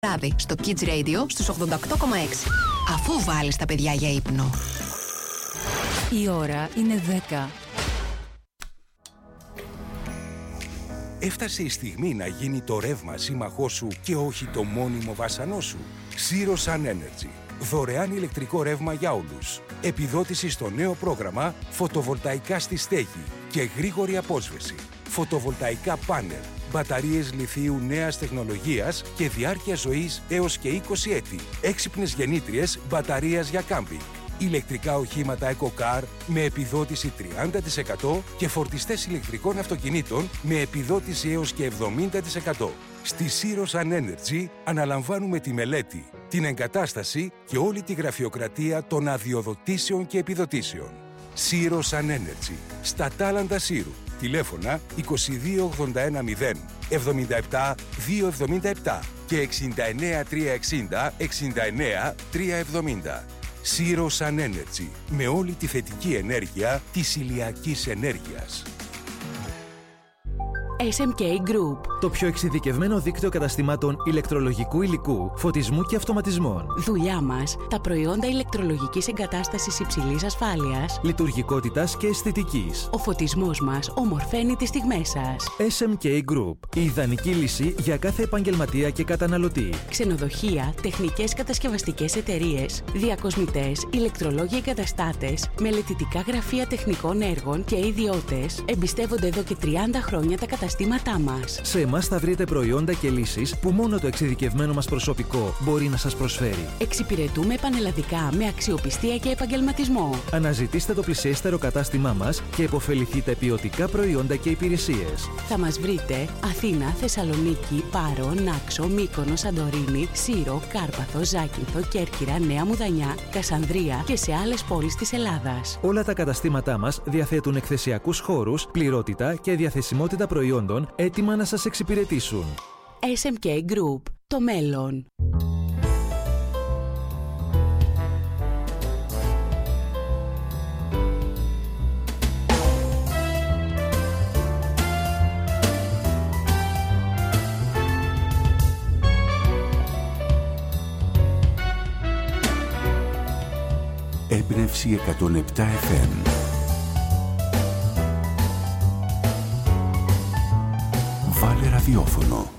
Βράδυ στο Kids Radio στους 88,6. Αφού βάλεις τα παιδιά για ύπνο. Η ώρα είναι 10. Έφτασε η στιγμή να γίνει το ρεύμα σύμμαχό σου και όχι το μόνιμο βάσανό σου. Zero Sun Energy. Δωρεάν ηλεκτρικό ρεύμα για όλους. Επιδότηση στο νέο πρόγραμμα Φωτοβολταϊκά στη στέγη και γρήγορη απόσβεση. Φωτοβολταϊκά πάνελ. Μπαταρίες λιθίου νέας τεχνολογίας και διάρκεια ζωής έως και 20 έτη. Έξυπνες γεννήτριες μπαταρίας για κάμπινγκ. Ηλεκτρικά οχήματα EcoCar με επιδότηση 30% και φορτιστές ηλεκτρικών αυτοκινήτων με επιδότηση έως και 70%. Στη Zero Sun Energy αναλαμβάνουμε τη μελέτη, την εγκατάσταση και όλη τη γραφειοκρατία των αδειοδοτήσεων και επιδοτήσεων. Zero Sun Energy. Στα Τάλαντα Σύρου. Τηλέφωνα 22810 77 277 και 69 360 69 370. Zero Sun Energy. Με όλη τη θετική ενέργεια της ηλιακής ενέργειας. SMK Group. Το πιο εξειδικευμένο δίκτυο καταστημάτων ηλεκτρολογικού υλικού, φωτισμού και αυτοματισμών. Δουλειά μας, τα προϊόντα ηλεκτρολογικής εγκατάστασης υψηλής ασφάλειας, λειτουργικότητας και αισθητικής. Ο φωτισμός μας ομορφαίνει τις στιγμές σας. SMK Group. Η ιδανική λύση για κάθε επαγγελματία και καταναλωτή. Ξενοδοχεία, τεχνικές κατασκευαστικές εταιρείες, διακοσμητές, ηλεκτρολόγοι εγκαταστάτες, μελετητικά γραφεία τεχνικών έργων και ιδιώτες εμπιστεύονται εδώ και 30 χρόνια τα καταστήματά μας. Σε εμάς θα βρείτε προϊόντα και λύσεις που μόνο το εξειδικευμένο μας προσωπικό μπορεί να σας προσφέρει. Εξυπηρετούμε πανελλαδικά με αξιοπιστία και επαγγελματισμό. Αναζητήστε το πλησιέστερο κατάστημά μας και επωφεληθείτε ποιοτικά προϊόντα και υπηρεσίες. Θα μας βρείτε Αθήνα, Θεσσαλονίκη, Πάρο, Νάξο, Μύκονο, Σαντορίνη, Σύρο, Κάρπαθο, Ζάκυνθο, Κέρκυρα, Νέα Μουδανιά, Κασανδρία και σε άλλες πόλεις της Ελλάδας. Όλα τα καταστήματά μας διαθέτουν εκθεσιακούς χώρους, πληρότητα και διαθεσιμότητα προϊόντων έτοιμα να σας εξυπηρετήσουν. SMK Group. Το μέλλον. Έμπνευση 107 FM. Βάλε ραδιόφωνο.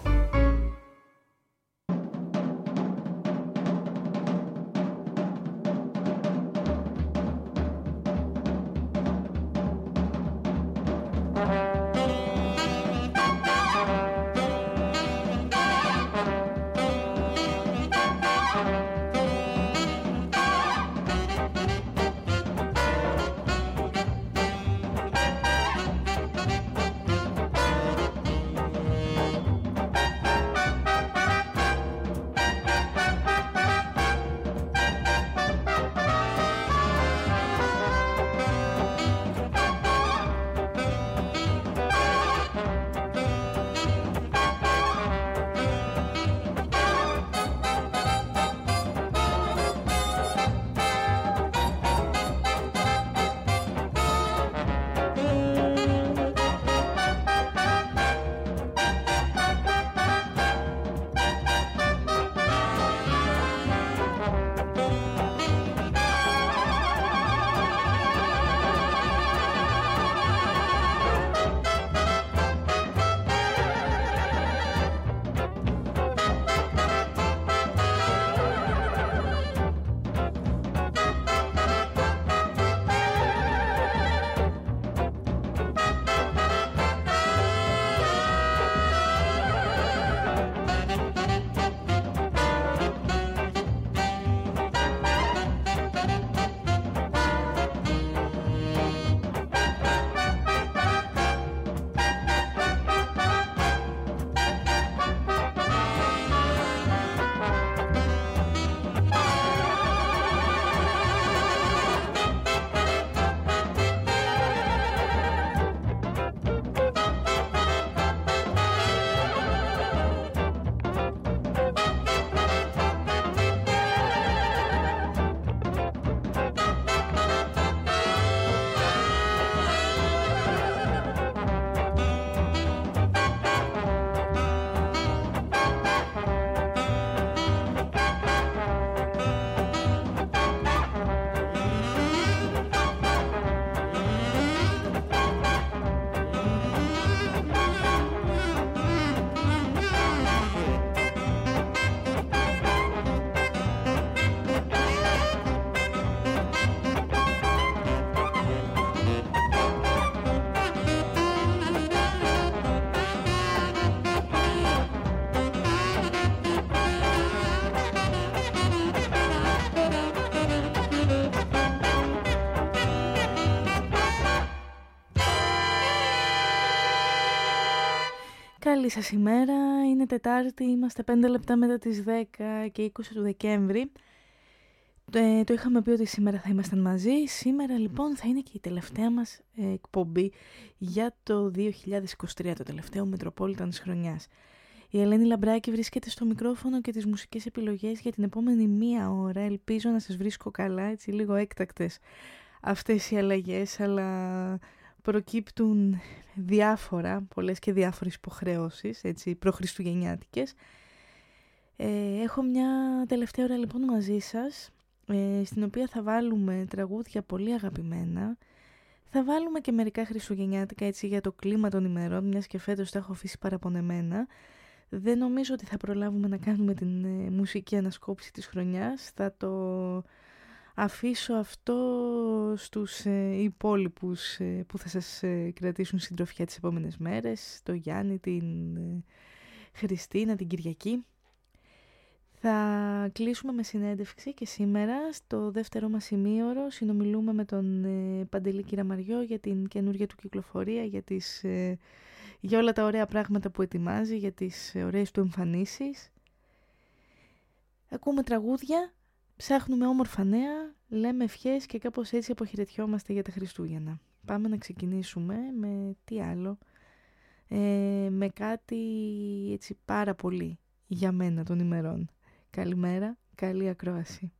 Καλή σας ημέρα, είναι Τετάρτη, είμαστε 5 λεπτά μετά τις 10 και 20 του Δεκέμβρη. Το είχαμε πει ότι σήμερα θα ήμασταν μαζί. Σήμερα λοιπόν θα είναι και η τελευταία μας εκπομπή για το 2023, το τελευταίο Metropolitan της χρονιάς. Η Ελένη Λαμπράκη βρίσκεται στο μικρόφωνο και τις μουσικές επιλογές για την επόμενη μία ώρα. Ελπίζω να σας βρίσκω καλά, έτσι λίγο έκτακτες αυτές οι αλλαγές, αλλά προκύπτουν πολλές και διάφορες υποχρεώσεις, έτσι, προχριστουγεννιάτικες. Έχω μια τελευταία ώρα λοιπόν μαζί σας, στην οποία θα βάλουμε τραγούδια πολύ αγαπημένα. Θα βάλουμε και μερικά χριστουγεννιάτικα, έτσι, για το κλίμα των ημερών, μιας και φέτος τα έχω αφήσει παραπονεμένα. Δεν νομίζω ότι θα προλάβουμε να κάνουμε την μουσική ανασκόπηση της χρονιάς. Θα το αφήσω αυτό στους υπόλοιπους που θα σας κρατήσουν συντροφιά τις επόμενες μέρες. Το Γιάννη, την Χριστίνα, την Κυριακή. Θα κλείσουμε με συνέντευξη και σήμερα στο δεύτερο μας ημίωρο συνομιλούμε με τον Παντελή Κυραμαριό για την καινούργια του κυκλοφορία, για όλα τα ωραία πράγματα που ετοιμάζει, για τις ωραίες του εμφανίσεις. Ακούμε τραγούδια, ψάχνουμε όμορφα νέα, λέμε ευχές και κάπως έτσι αποχαιρετιόμαστε για τα Χριστούγεννα. Πάμε να ξεκινήσουμε με τι άλλο, με κάτι έτσι πάρα πολύ για μένα των ημερών. Καλημέρα, καλή ακρόαση.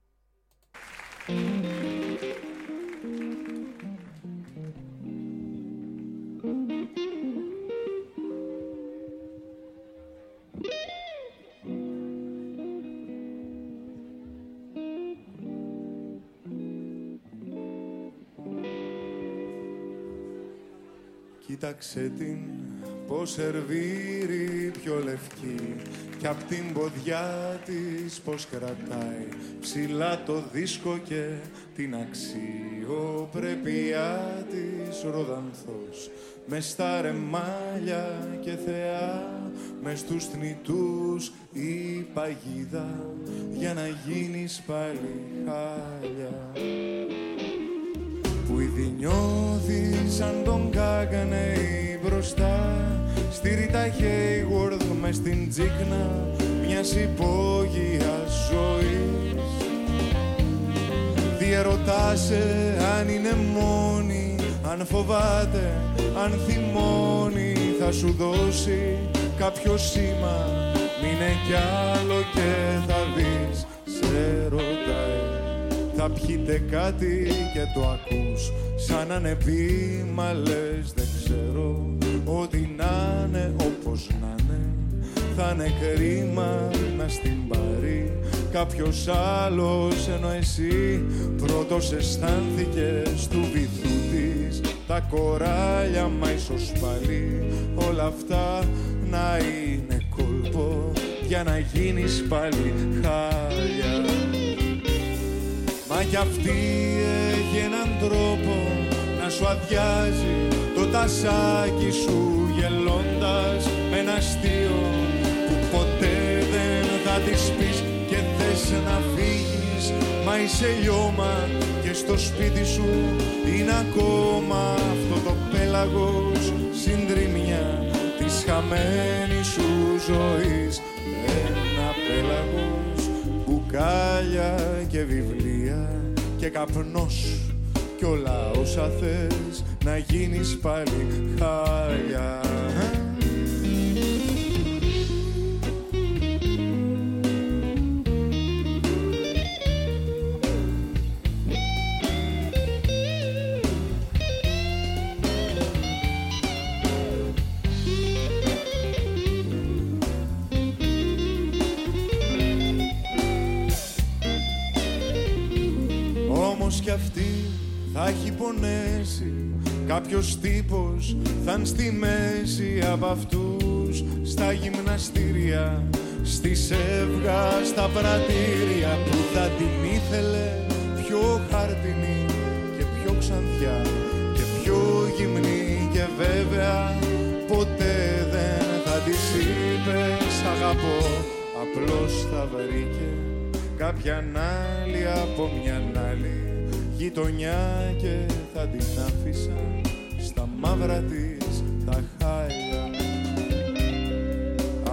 Κοίταξε την πως σερβίρει πιο λευκή κι απ' την ποδιά της πως κρατάει ψηλά το δίσκο και την αξιοπρέπειά της ροδανθός μες στα ρεμάλια και θεά μες στους θνητούς η παγίδα για να γίνεις πάλι χάλια που ήδη νιώθει σαν τον Κάκανεϊ μπροστά στη Ρίτα Χέιγουαρντ μες στην τσίκνα μιας υπόγειας ζωής. Διερωτάσαι αν είναι μόνη, αν φοβάται, αν θυμώνει, θα σου δώσει κάποιο σήμα, μείνε κι άλλο και θα δεις, σε ρωτάει. Θα πιείτε κάτι και το ακούς σαν να είναι πει, μα λες δεν ξέρω. Ό,τι να είναι, όπως να είναι, θα είναι κρίμα να στην πάρει κάποιος άλλος, ενώ εσύ πρώτος αισθάνθηκες του βυθού της τα κοράλια, μα ίσως πάλι όλα αυτά να είναι κόλπο για να γίνεις πάλι χάλια. Μα κι αυτή έχει έναν τρόπο να σου αδειάζει το τασάκι σου γελώντας με ένα αστείο που ποτέ δεν θα της πεις και θες να φύγεις, μα είσαι λιώμα και στο σπίτι σου είναι ακόμα αυτό το πέλαγος συντριμμιά της χαμένης σου ζωής. Ένα πέλαγος, μπουκάλια και βιβλία και καπνός κι όλα όσα θες να γίνεις πάλι χάλια. Όμως κι αυτή θα έχει πονέσει, κάποιος τύπος θα είναι στη μέση από αυτούς στα γυμναστήρια, στη Σεύγα, στα πρατήρια που θα την ήθελε πιο χάρτινη και πιο ξανθιά και πιο γυμνή και βέβαια ποτέ δεν θα της είπες αγαπώ, απλώς θα βρήκε κάποια άλλη από μια άλλη γειτονιά και θα την άφησα στα μαύρα της τα χάλια.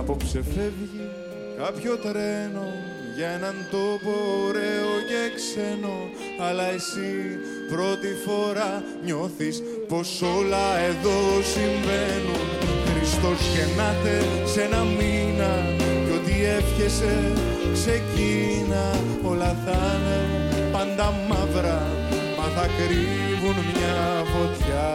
απόψε φεύγει κάποιο τρένο για έναν τόπο ωραίο και ξένο, αλλά εσύ πρώτη φορά νιώθεις πως όλα εδώ συμβαίνουν. Χριστός γεννάται σε ένα μήνα κι ό,τι εύχεσαι ξεκίνα. Όλα θα είναι πάντα μαύρα, μα θα κρύβουν μια φωτιά.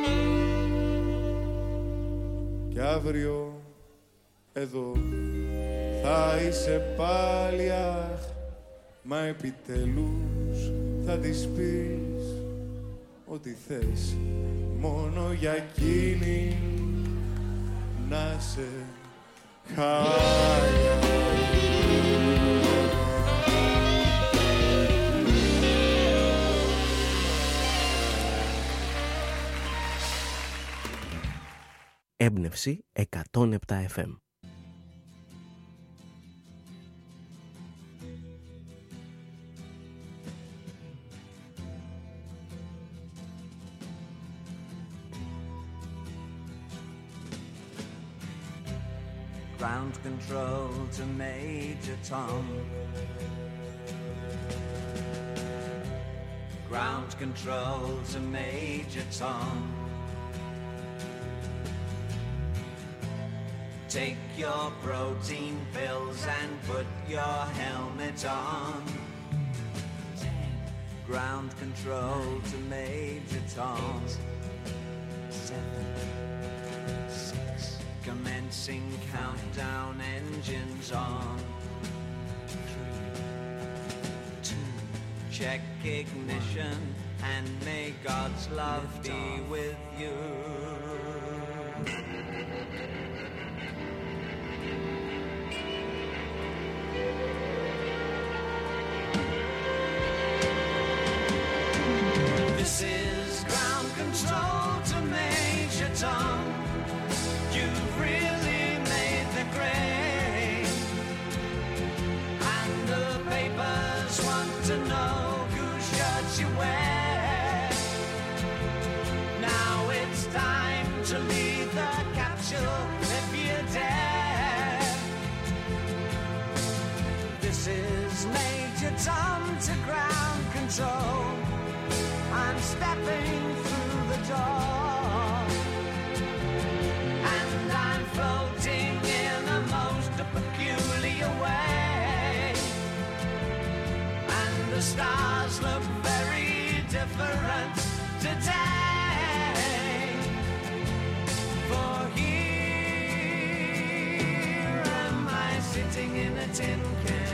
Κι αύριο εδώ θα είσαι πάλι, αχ, μα επιτελούς θα της πεις ό,τι θες, μόνο για εκείνη να σε χάλια. Έμπνευση 107 FM. Ground control to Major Tom. Ground control to Major Tom. Take your protein pills and put your helmet on. Ground control to Major Tom. 7, 6. Commencing countdown, engines on. 3, 2. Check ignition and may God's love be with you. This is ground control to Major Tom. You've really made the grade, and the papers want to know whose shirts you wear. Now it's time to leave the capsule if you dare. This is Major Tom to ground control. I'm stepping through the door, and I'm floating in a most peculiar way, and the stars look very different today, for here am I sitting in a tin can.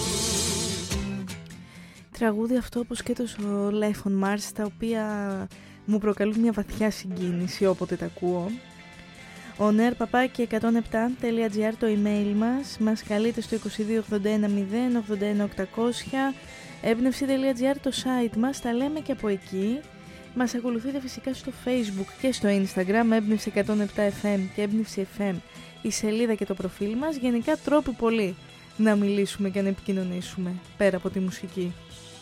Τραγούδι αυτό όπως και το Life on Mars, τα οποία μου προκαλούν μια βαθιά συγκίνηση όποτε τα ακούω. onairpapaki107.gr το email μας. Μας καλείτε στο 2281 081 800. Έμπνευση.gr το site μας. Τα λέμε και από εκεί. Μας ακολουθείτε φυσικά στο Facebook και στο Instagram, Έμπνευση 107FM και Έμπνευση FM, η σελίδα και το προφίλ μας. Γενικά τρόποι πολλοί να μιλήσουμε και να επικοινωνήσουμε πέρα από τη μουσική.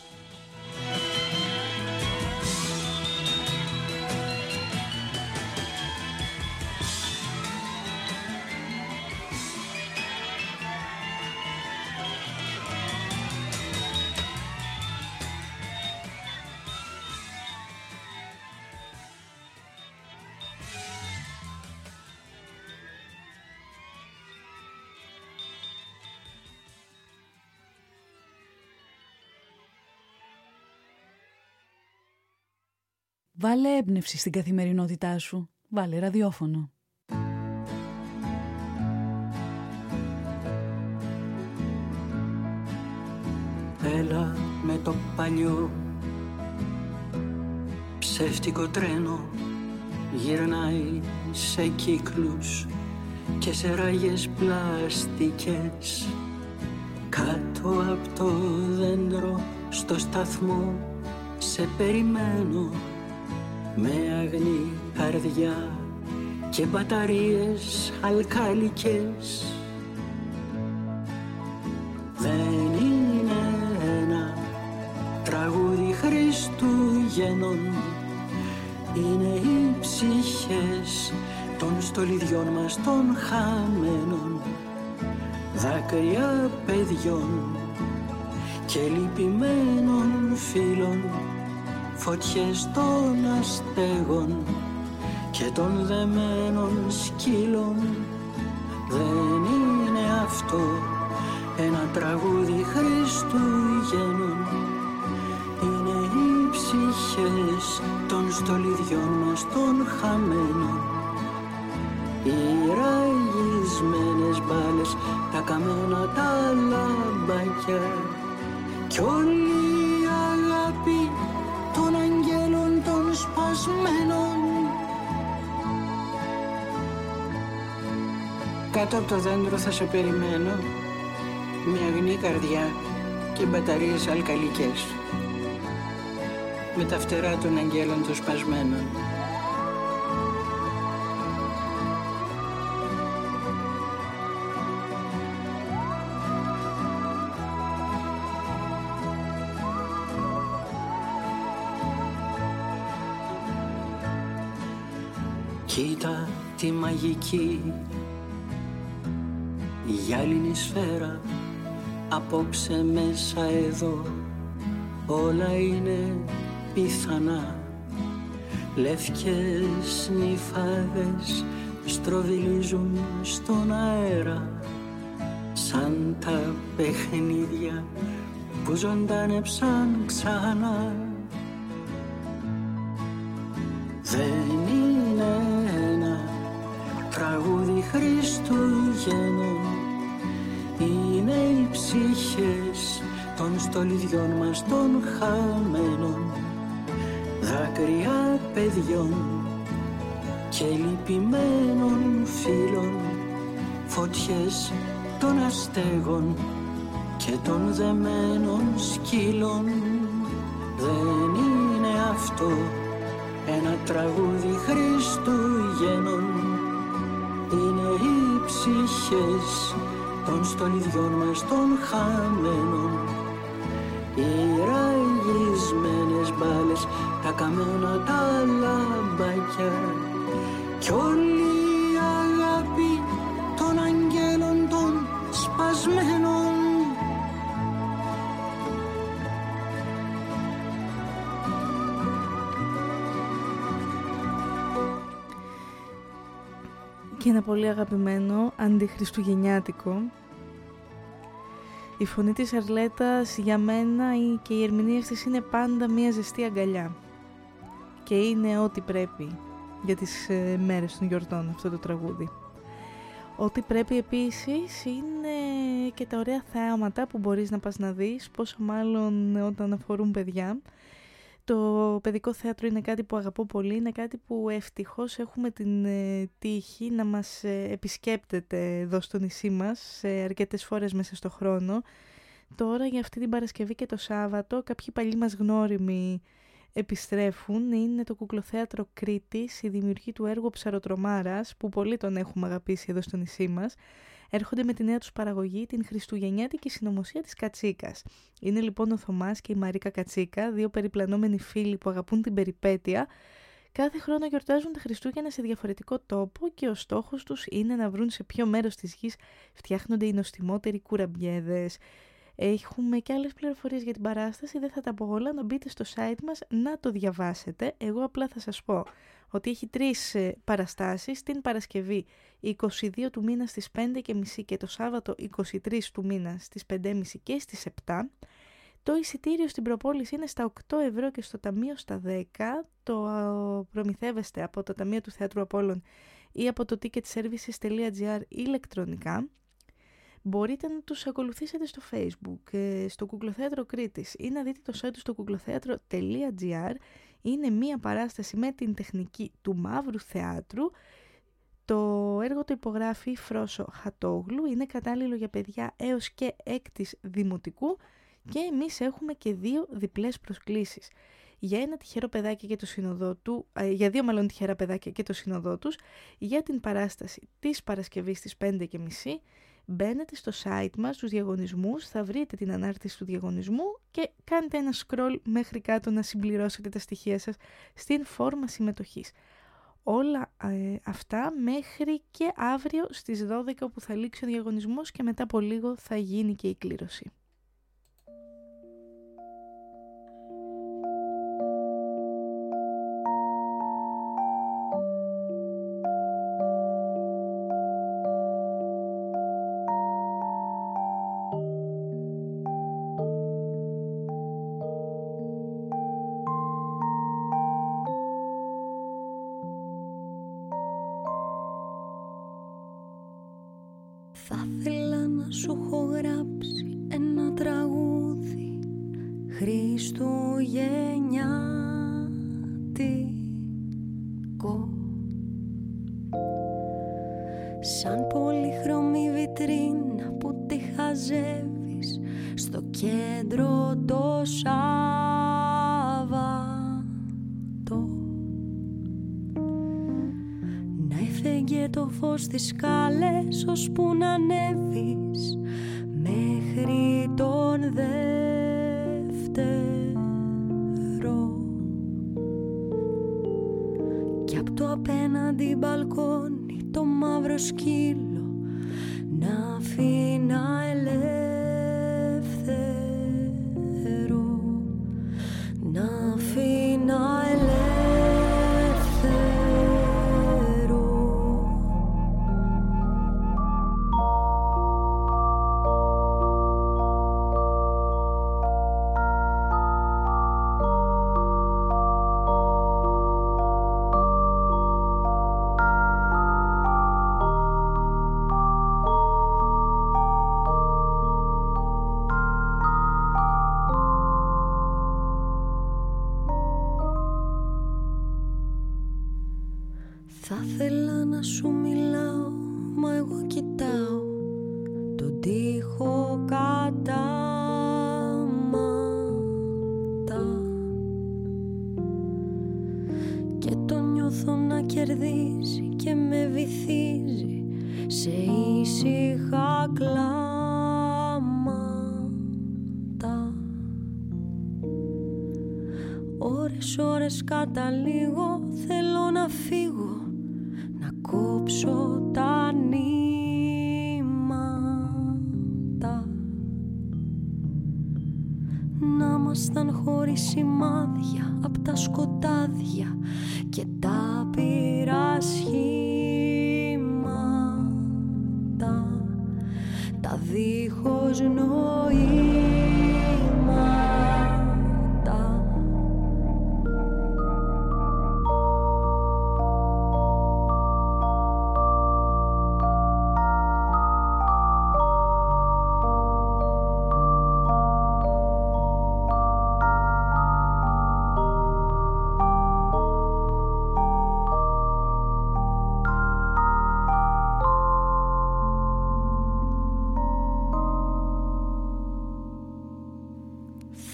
Βάλε έμπνευση στην καθημερινότητά σου. Βάλε ραδιόφωνο. Έλα με το παλιό ψεύτικο τρένο, γυρνάει σε κύκλους και σε ράγες πλαστικές. Κάτω από το δέντρο στο σταθμό σε περιμένω, με αγνή καρδιά και μπαταρίες αλκαλικές. Δεν είναι ένα τραγούδι Χριστουγέννων, είναι οι ψυχές των στολιδιών μας των χαμένων, δάκρυα παιδιών και λυπημένων φίλων, φωτιές των αστέγων και των δεμένων σκύλων. Δεν είναι αυτό ένα τραγούδι Χριστουγέννων, είναι οι ψυχές των στολιδιών μας των χαμένων, οι ραγισμένες μπάλες, τα καμένα τα λαμπάκια κι όλη η αγάπη των αγγέλων των σπασμένων. Κάτω από το δέντρο θα σε περιμένω, με αγνή καρδιά και μπαταρίες αλκαλικές, με τα φτερά των αγγέλων των σπασμένων. Κοίτα τη μαγική γυάλινη σφαίρα, απόψε μέσα εδώ όλα είναι πιθανά. Λευκές νυφάδες στροβιλίζουν στον αέρα, σαν τα παιχνίδια που ζωντάνεψαν ξανά. Δεν είναι ένα τραγούδι Χριστουγέννων, είναι οι ψυχές των στολιδιών μας των χαμένων, δάκρυα παιδιών και λυπημένων φίλων, φωτιές των αστέγων και των δεμένων σκύλων. Δεν είναι αυτό ένα τραγούδι Χριστουγέννων, είναι οι ψυχές των στολιδιών μας των χαμένων, οι ραγισμένες μπάλες, τα καμένα τα λαμπάκια κι όλη η αγάπη των αγγέλων των σπασμένων. Και ένα πολύ αγαπημένο αντιχριστουγεννιάτικο. Η φωνή της Αρλέτας για μένα και οι ερμηνείες της είναι πάντα μια ζεστή αγκαλιά. Και είναι ό,τι πρέπει για τις μέρες των γιορτών αυτό το τραγούδι. Ό,τι πρέπει επίσης είναι και τα ωραία θεάματα που μπορείς να πας να δεις, πόσο μάλλον όταν αφορούν παιδιά. Το παιδικό θέατρο είναι κάτι που αγαπώ πολύ, είναι κάτι που ευτυχώς έχουμε την τύχη να μας επισκέπτεται εδώ στο νησί μας αρκετές φορές μέσα στο χρόνο. Τώρα για αυτή την Παρασκευή και το Σάββατο κάποιοι παλιοί μας γνώριμοι επιστρέφουν. Είναι το Κουκλοθέατρο Κρήτης, η δημιουργή του έργου Ψαροτρομάρας, που πολύ τον έχουμε αγαπήσει εδώ στο νησί μας. Έρχονται με τη νέα τους παραγωγή, την χριστουγεννιάτικη συνωμοσία της Κατσίκας. Είναι λοιπόν ο Θωμάς και η Μαρίκα Κατσίκα, δύο περιπλανόμενοι φίλοι που αγαπούν την περιπέτεια. Κάθε χρόνο γιορτάζουν τα Χριστούγεννα σε διαφορετικό τόπο και ο στόχος τους είναι να βρουν σε ποιο μέρος της γης φτιάχνονται οι νοστιμότεροι κουραμπιέδες. Έχουμε και άλλες πληροφορίες για την παράσταση, δεν θα τα πω όλα, να μπείτε στο site μας να το διαβάσετε. Εγώ απλά θα σας πω ότι έχει 3 παραστάσεις, την Παρασκευή 22 του μήνα στις 5:30 και το Σάββατο 23 του μήνα στις 5:30 και στις 7. Το εισιτήριο στην προπόληση είναι στα 8 € και στο ταμείο στα 10. Το προμηθεύεστε από το Ταμείο του Θεάτρου Απόλλων ή από το ticketservices.gr ηλεκτρονικά. Μπορείτε να τους ακολουθήσετε στο Facebook, στο Κουκλοθέατρο Κρήτης ή να δείτε το site του στο κουκλοθέατρο.gr. Είναι μία παράσταση με την τεχνική του Μαύρου Θεάτρου. Το έργο το υπογράφει Φρόσο Χατόγλου, είναι κατάλληλο για παιδιά έως και 6ης δημοτικού και εμείς έχουμε και 2 διπλές προσκλήσεις. Για ένα τυχερό παιδάκι και το σύνοδό του, για 2 μάλλον τυχερά παιδάκια και το σύνοδό τους, για την παράσταση της Παρασκευής στις 5:30. Μπαίνετε στο site μας, στους διαγωνισμούς, θα βρείτε την ανάρτηση του διαγωνισμού και κάνετε ένα scroll μέχρι κάτω να συμπληρώσετε τα στοιχεία σας στην φόρμα συμμετοχής. Όλα αυτά μέχρι και αύριο στις 12 που θα λήξει ο διαγωνισμός και μετά από λίγο θα γίνει και η κλήρωση. Θα ήθελα να σου έχω γράψει ένα τραγούδι χριστουγεννιάτικο, σαν πολύχρωμη βιτρίνα που τη χαζεύεις στο κέντρο το Σάββατο. Να έφεγε το φως στις σκάλες ώσπου να ανέβεις μέχρι τον δεύτερο, κι απ' το απέναντι μπαλκόνι το μαύρο σκύλο να αφήνα ελεύθερο, να αφήνα ελεύθερο. Θα ήθελα να σου μιλάω, μα εγώ κοιτάω τον τοίχο κατάματα και το νιώθω να κερδίζει και με βυθίζει σε ήσυχα κλάματα. Ώρες καταλήγω, θέλω να φύγω, να κόψω τα νήματα, να ήμασταν χωρίς σημάδια απ' τα σκοτάδια και τα πυρασχήματα, τα δίχως νοήματα.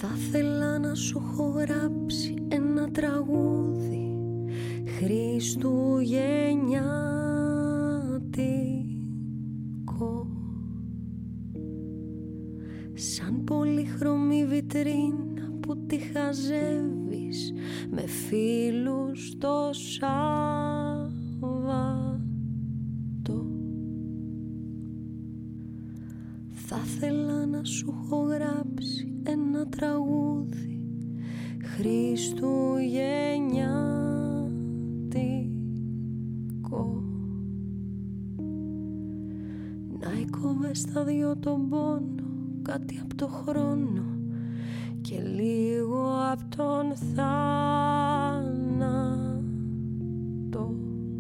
Θα ήθελα να σου έχω γράψει ένα τραγούδι χριστουγεννιάτικο, σαν πολύχρωμη βιτρίνα που τη χαζεύεις με φίλους το Σάββατο. Θα ήθελα να σου έχω γράψει ένα τραγούδι χριστουγεννιάτικο, να εκόβε στα δυο τον πόνο, κάτι από το χρόνο και λίγο από τον θάνατο.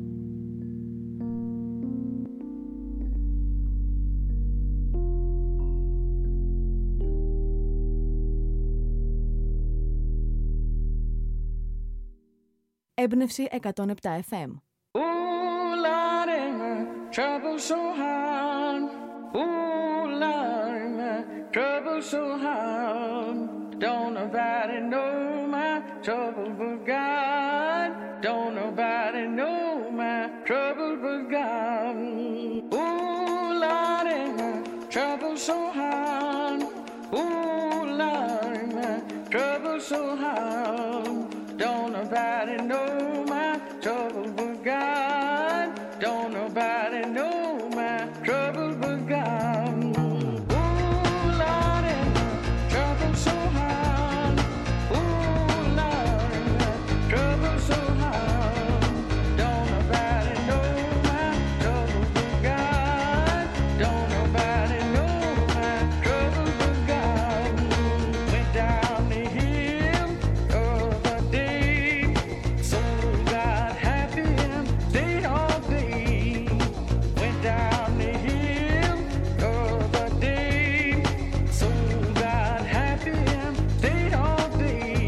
Έμπνευση 107 FM. Ooh, Lordy, my trouble so hard. Ooh, Lordy, my trouble so hard. Don't nobody know my trouble but God. Don't nobody know my trouble but God. Ooh, Lordy, my trouble so hard. Ooh, Lordy, my trouble so hard. Don't nobody know my trouble but God. Don't nobody know my trouble but God. Ooh, Lordy, my trouble so hard. Ooh, Lordy, my trouble so hard. Don't nobody know my trouble but God. Don't nobody know my trouble but God. Went down the hill of the day, so got happy and stayed all day. Went down the hill of the day, so got happy and stayed all day.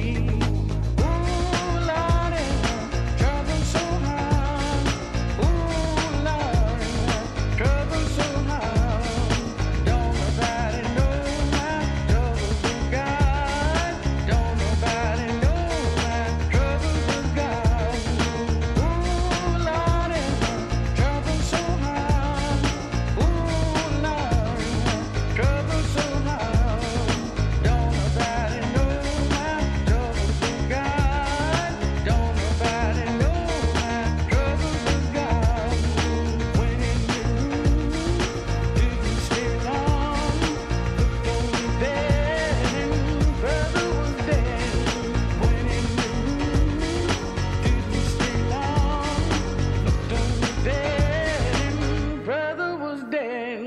Ooh, Lordy, trouble so hard. Ooh, Lordy, trouble so hard. Don't nobody know my trouble but God. Don't nobody know my trouble but God. Ooh, Lordy, trouble so hard. Ooh, Lordy, trouble so hard. Don't nobody know my trouble but God. Don't nobody know my trouble but God. When in the room, didn't stay long. Looked on the bed and brother was dead. When in the room, didn't stay long. Looked on the bed and brother was dead.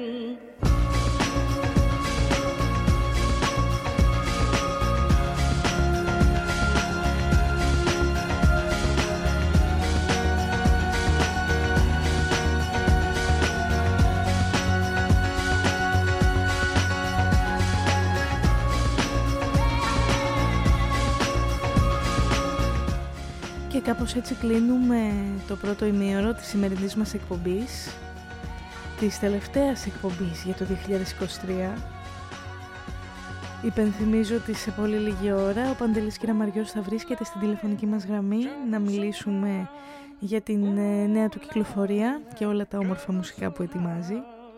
Και κάπως έτσι κλείνουμε το πρώτο ημίωρο της σημερινής μας εκπομπής, της τελευταίας εκπομπής για το 2023. Υπενθυμίζω ότι σε πολύ λίγη ώρα ο Παντελής Κυραμαριός θα βρίσκεται στην τηλεφωνική μας γραμμή να μιλήσουμε για την νέα του κυκλοφορία και όλα τα όμορφα μουσικά που ετοιμάζει.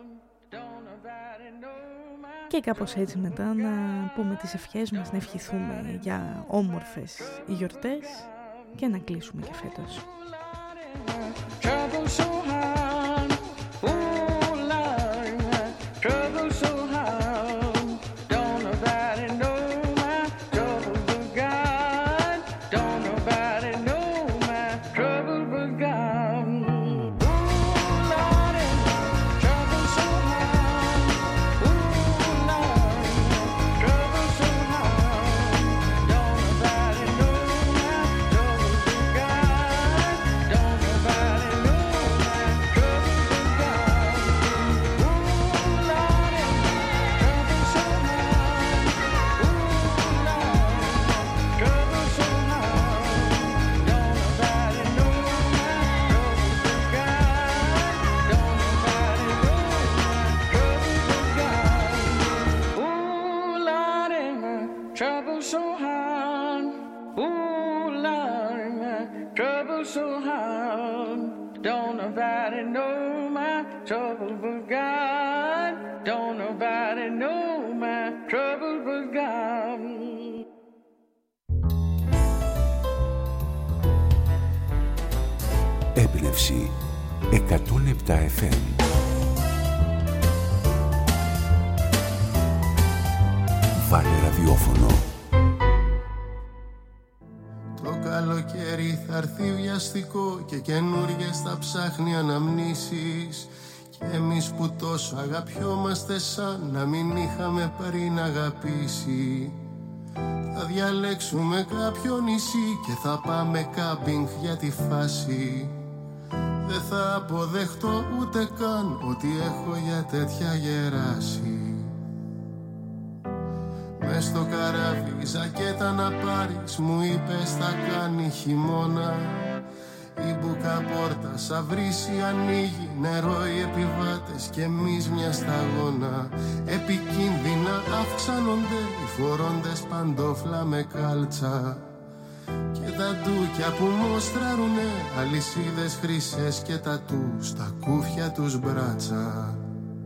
Και κάπως έτσι μετά να πούμε τις ευχές μας, να ευχηθούμε για όμορφες γιορτές και να κλείσουμε και φέτος. Trouble so hard. Ooh, Lord, my trouble so hard. Don't nobody know my trouble but God. Don't nobody know my trouble but God. Ooh, Lord, trouble so hard. Ooh, Lord, trouble so hard. Don't nobody know my trouble but God. Don't nobody know my trouble. so hard. Don't nobody know my trouble but God. Don't nobody know my trouble but God. Έμπνευση 107 FM. Βάλε ραδιόφωνο. Το καλοκαίρι θα έρθει βιαστικό και καινούριες θα ψάχνει αναμνήσεις. Και εμείς που τόσο αγαπιόμαστε σαν να μην είχαμε πριν αγαπήσει. Θα διαλέξουμε κάποιο νησί και θα πάμε κάμπινγκ για τη φάση. Δεν θα αποδεχτώ ούτε καν ότι έχω για τέτοια γεράσει. Μες στο καράβι ζακέτα να πάρεις, μου είπες θα κάνει χειμώνα. Η μπουκαπόρτα σαν βρύση ανοίγει, νερό οι επιβάτες και εμείς μια σταγόνα. Επικίνδυνα αυξάνονται οι φορώντες παντόφλα με κάλτσα. Και τα ντούκια που μοστράρουνε αλυσίδες χρυσές και τατού στα κούφια τους μπράτσα.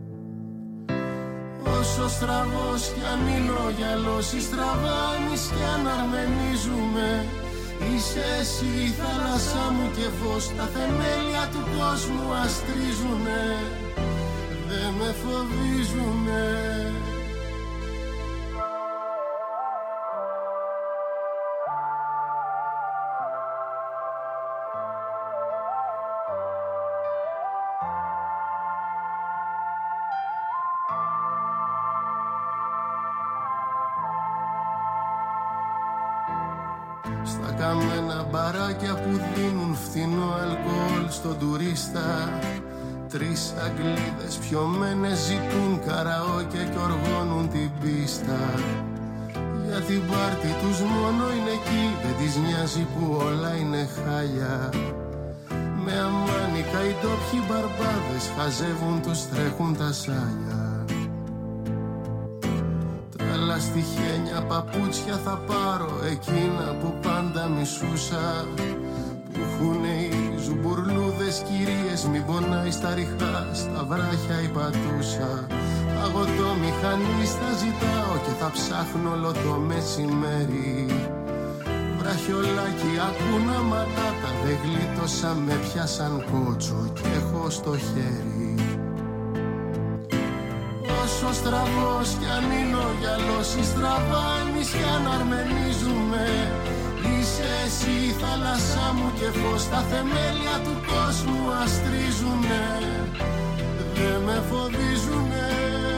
Όσο στραβός κι αν είναι ο γυαλός, η στραβάνεις κι αν αρμενίζουμε. Είσαι εσύ η θάλασσά μου και φως, τα θεμέλια του κόσμου αστρίζουνε. Δεν με φοβίζουνε. Στα καμένα μπαράκια που δίνουν φθηνό αλκοόλ στον τουρίστα, τρεις Αγγλίδες πιωμένες ζητούν καραόκε και οργώνουν την πίστα. Για την πάρτι τους μόνο είναι εκεί, δεν τις νοιάζει που όλα είναι χάλια. Με αμάνικα οι ντόπιοι μπαρμπάδες χαζεύουν, τους τρέχουν τα σάλια. Στη χένια παπούτσια θα πάρω εκείνα που πάντα μισούσα, που έχουνε οι ζουμπουρλούδες κυρίες, μην πονάει στα ριχά, στα βράχια η πατούσα. Αγωτό μηχανίστα ζητάω και θα ψάχνω όλο το μεσημέρι. Βραχιολάκι ακούνα ματάτα, δεν γλίτωσα, με πιάσαν κότσο και έχω στο χέρι. Όσο στραβός κι αν είναι ο γυαλός, η στραβάνεις κι αν αρμενίζουμε. Είσαι εσύ η θάλασσά μου και φως, τα θεμέλια του κόσμου αστρίζουνε. Δεν με φοβίζουνε.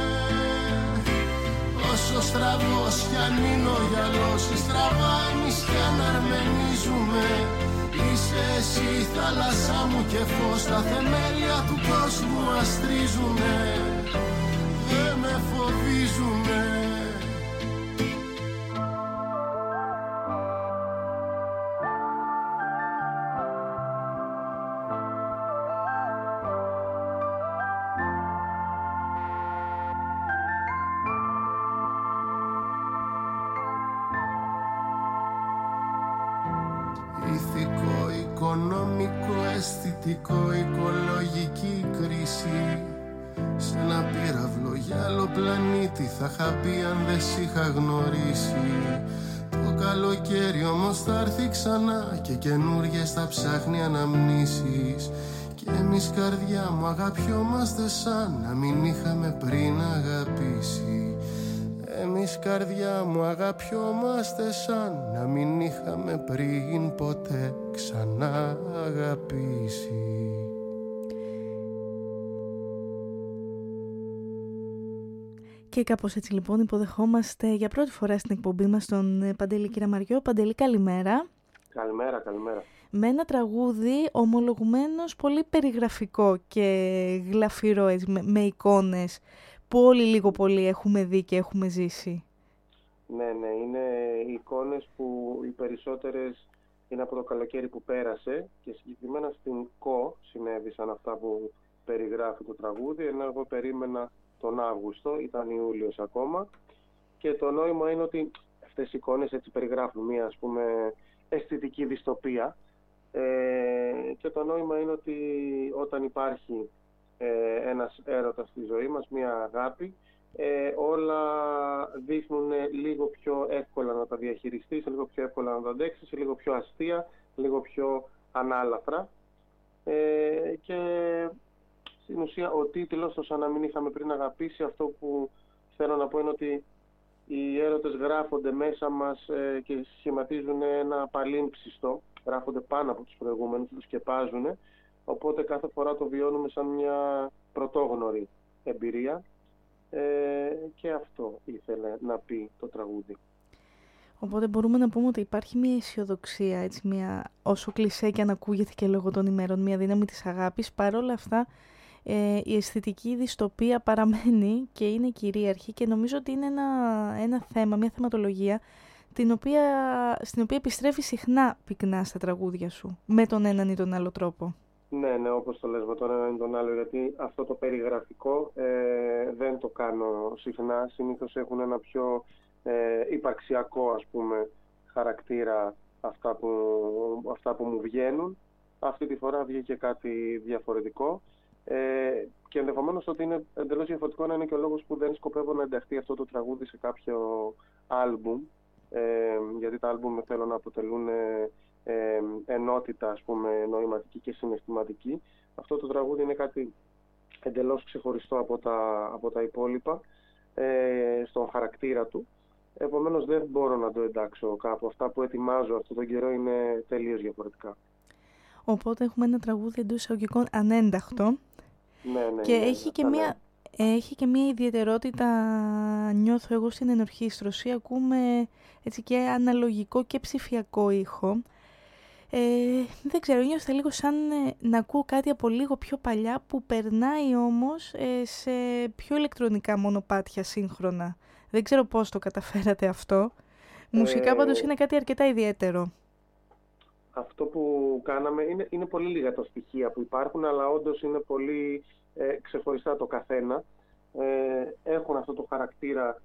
Όσο στραβός κι αν είναι ο γυαλός, η στραβάνεις κι αν αρμενίζουμε. Είσαι εσύ η θάλασσά μου και φως, τα θεμέλια του κόσμου αστρίζουνε. Δεν με φοβίζουνε. Ηθικό, οικονομικό, αισθητικό, οικολογική κρίση. Σ' ένα πύραυλο για άλλο πλανήτη θα είχα πει αν δεν σ' είχα γνωρίσει. Το καλοκαίρι όμως θα έρθει ξανά και καινούριες θα ψάχνει αναμνήσεις. Και εμείς καρδιά μου αγαπιόμαστε σαν να μην είχαμε πριν αγαπήσει. Εμείς καρδιά μου αγαπιόμαστε σαν να μην είχαμε πριν ποτέ ξανά αγαπήσει. Και κάπως έτσι λοιπόν υποδεχόμαστε για πρώτη φορά στην εκπομπή μας τον Παντελή Κυραμαριό. Παντελή, καλημέρα. Καλημέρα, καλημέρα. Με ένα τραγούδι ομολογουμένως πολύ περιγραφικό και γλαφυρό, με εικόνες που όλοι λίγο πολύ έχουμε δει και έχουμε ζήσει. Ναι, είναι εικόνες που οι περισσότερες είναι από το καλοκαίρι που πέρασε και συγκεκριμένα στην ΚΟ συνέβησαν αυτά που περιγράφει το τραγούδι, ενώ εγώ περίμενα τον Αύγουστο, ήταν Ιούλιος ακόμα, και το νόημα είναι ότι αυτές οι εικόνες έτσι περιγράφουν μια, ας πούμε, αισθητική δυστοπία, Και το νόημα είναι ότι όταν υπάρχει ένας έρωτας στη ζωή μας, μία αγάπη, όλα δείχνουν λίγο πιο εύκολα να τα διαχειριστείς, λίγο πιο εύκολα να τα αντέξεις, λίγο πιο αστεία, λίγο πιο ανάλαφρα. Και στην ουσία ο τίτλος, το «Σαν να μην είχαμε πριν αγαπήσει», αυτό που θέλω να πω είναι ότι οι έρωτες γράφονται μέσα μας και σχηματίζουν ένα παλίμψιστο, γράφονται πάνω από τους προηγούμενους, τους σκεπάζουν, οπότε κάθε φορά το βιώνουμε σαν μια πρωτόγνωρη εμπειρία, και αυτό ήθελε να πει το τραγούδι. Οπότε μπορούμε να πούμε ότι υπάρχει μια αισιοδοξία, έτσι, μια, όσο κλισέ και αν ακούγεται και λόγω των ημέρων, μια δύναμη της αγάπης. Παρόλα αυτά, η αισθητική δυστοπία παραμένει και είναι κυρίαρχη, και νομίζω ότι είναι ένα θέμα, μια θεματολογία, στην οποία επιστρέφει συχνά πυκνά στα τραγούδια σου, με τον έναν ή τον άλλο τρόπο. Ναι, όπως το λες, με τον έναν ή τον άλλο, γιατί αυτό το περιγραφικό δεν το κάνω συχνά. Συνήθως έχουν ένα πιο υπαρξιακό, ας πούμε, χαρακτήρα αυτά που μου βγαίνουν. Αυτή τη φορά βγήκε κάτι διαφορετικό, και ενδεχομένως ότι είναι εντελώς διαφορετικό να είναι και ο λόγος που δεν σκοπεύω να ενταχθεί αυτό το τραγούδι σε κάποιο άλμπουμ, γιατί τα άλμπουμ θέλω να αποτελούν ενότητα, ας πούμε, νοηματική και συναισθηματική. Αυτό το τραγούδι είναι κάτι εντελώς ξεχωριστό από τα υπόλοιπα, στον χαρακτήρα του. Επομένως δεν μπορώ να το εντάξω κάπου. Αυτά που ετοιμάζω αυτόν τον καιρό είναι τελείως διαφορετικά. Οπότε έχουμε ένα τραγούδι εντός εισαγωγικών ανένταχτο. Ναι, και έχει και μια ιδιαιτερότητα, νιώθω εγώ, στην ενορχήστρωση. Ακούμε έτσι και αναλογικό και ψηφιακό ήχο. Δεν ξέρω, νιώθω λίγο σαν να ακούω κάτι από λίγο πιο παλιά, που περνάει όμως σε πιο ηλεκτρονικά μονοπάτια σύγχρονα. Δεν ξέρω πώς το καταφέρατε αυτό. Μουσικά πάντως είναι κάτι αρκετά ιδιαίτερο. Αυτό που κάναμε είναι πολύ λίγα τα στοιχεία που υπάρχουν, αλλά όντως είναι πολύ ξεχωριστά το καθένα. Έχουν αυτό το χαρακτήρα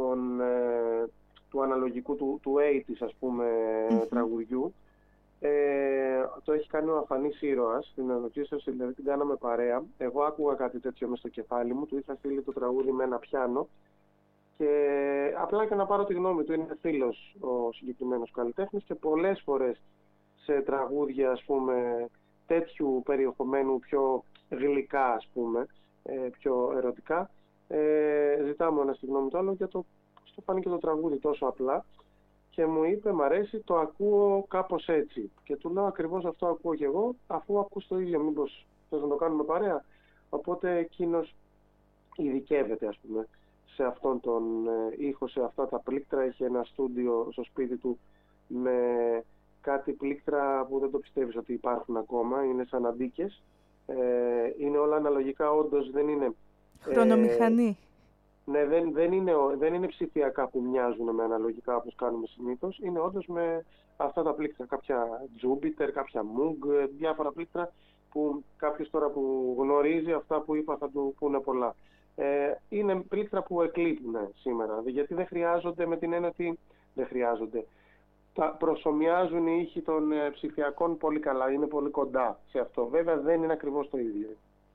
του αναλογικού, του 80's, ας πούμε, τραγουδιού. Το έχει κάνει ο Αφανής Ήρωας στην ενορχήστρωση, δηλαδή την κάναμε παρέα. Εγώ άκουγα κάτι τέτοιο μες στο κεφάλι μου, του είχα στείλει το τραγούδι με ένα πιάνο, και απλά και να πάρω τη γνώμη του. Είναι φίλος ο συγκεκριμένος καλλιτέχνης, και πολλές φορές σε τραγούδια, ας πούμε, τέτοιου περιεχομένου, πιο γλυκά, ας πούμε, πιο ερωτικά, ζητάμε ένα στη γνώμη του άλλο, για το φάνηκε το τραγούδι τόσο απλά, και μου είπε, μ' αρέσει, το ακούω κάπως έτσι. Και του λέω, ακριβώς αυτό ακούω κι εγώ, αφού ακούς το ίδιο, μήπως θες να το κάνουμε παρέα? Οπότε εκείνος ειδικεύεται, ας πούμε, σε αυτόν τον ήχο, σε αυτά τα πλήκτρα. Είχε ένα στούντιο στο σπίτι του με κάτι πλήκτρα που δεν το πιστεύεις ότι υπάρχουν ακόμα, είναι σαν αντίκες. Είναι όλα αναλογικά, όντως δεν είναι... Χρονομηχανή. Ναι, δεν είναι ψηφιακά που μοιάζουν με αναλογικά όπως κάνουμε συνήθως. Είναι όντως με αυτά τα πλήκτρα, κάποια Jupiter, κάποια Moog, διάφορα πλήκτρα που κάποιος τώρα που γνωρίζει αυτά που είπα θα του πούνε πολλά. Είναι πλήκτρα που εκλείπουν σήμερα, γιατί δεν χρειάζονται, με την έννοια ότι δεν χρειάζονται. Προσομοιάζουν οι ήχοι των ψηφιακών πολύ καλά, είναι πολύ κοντά σε αυτό. Βέβαια δεν είναι ακριβώς το ίδιο.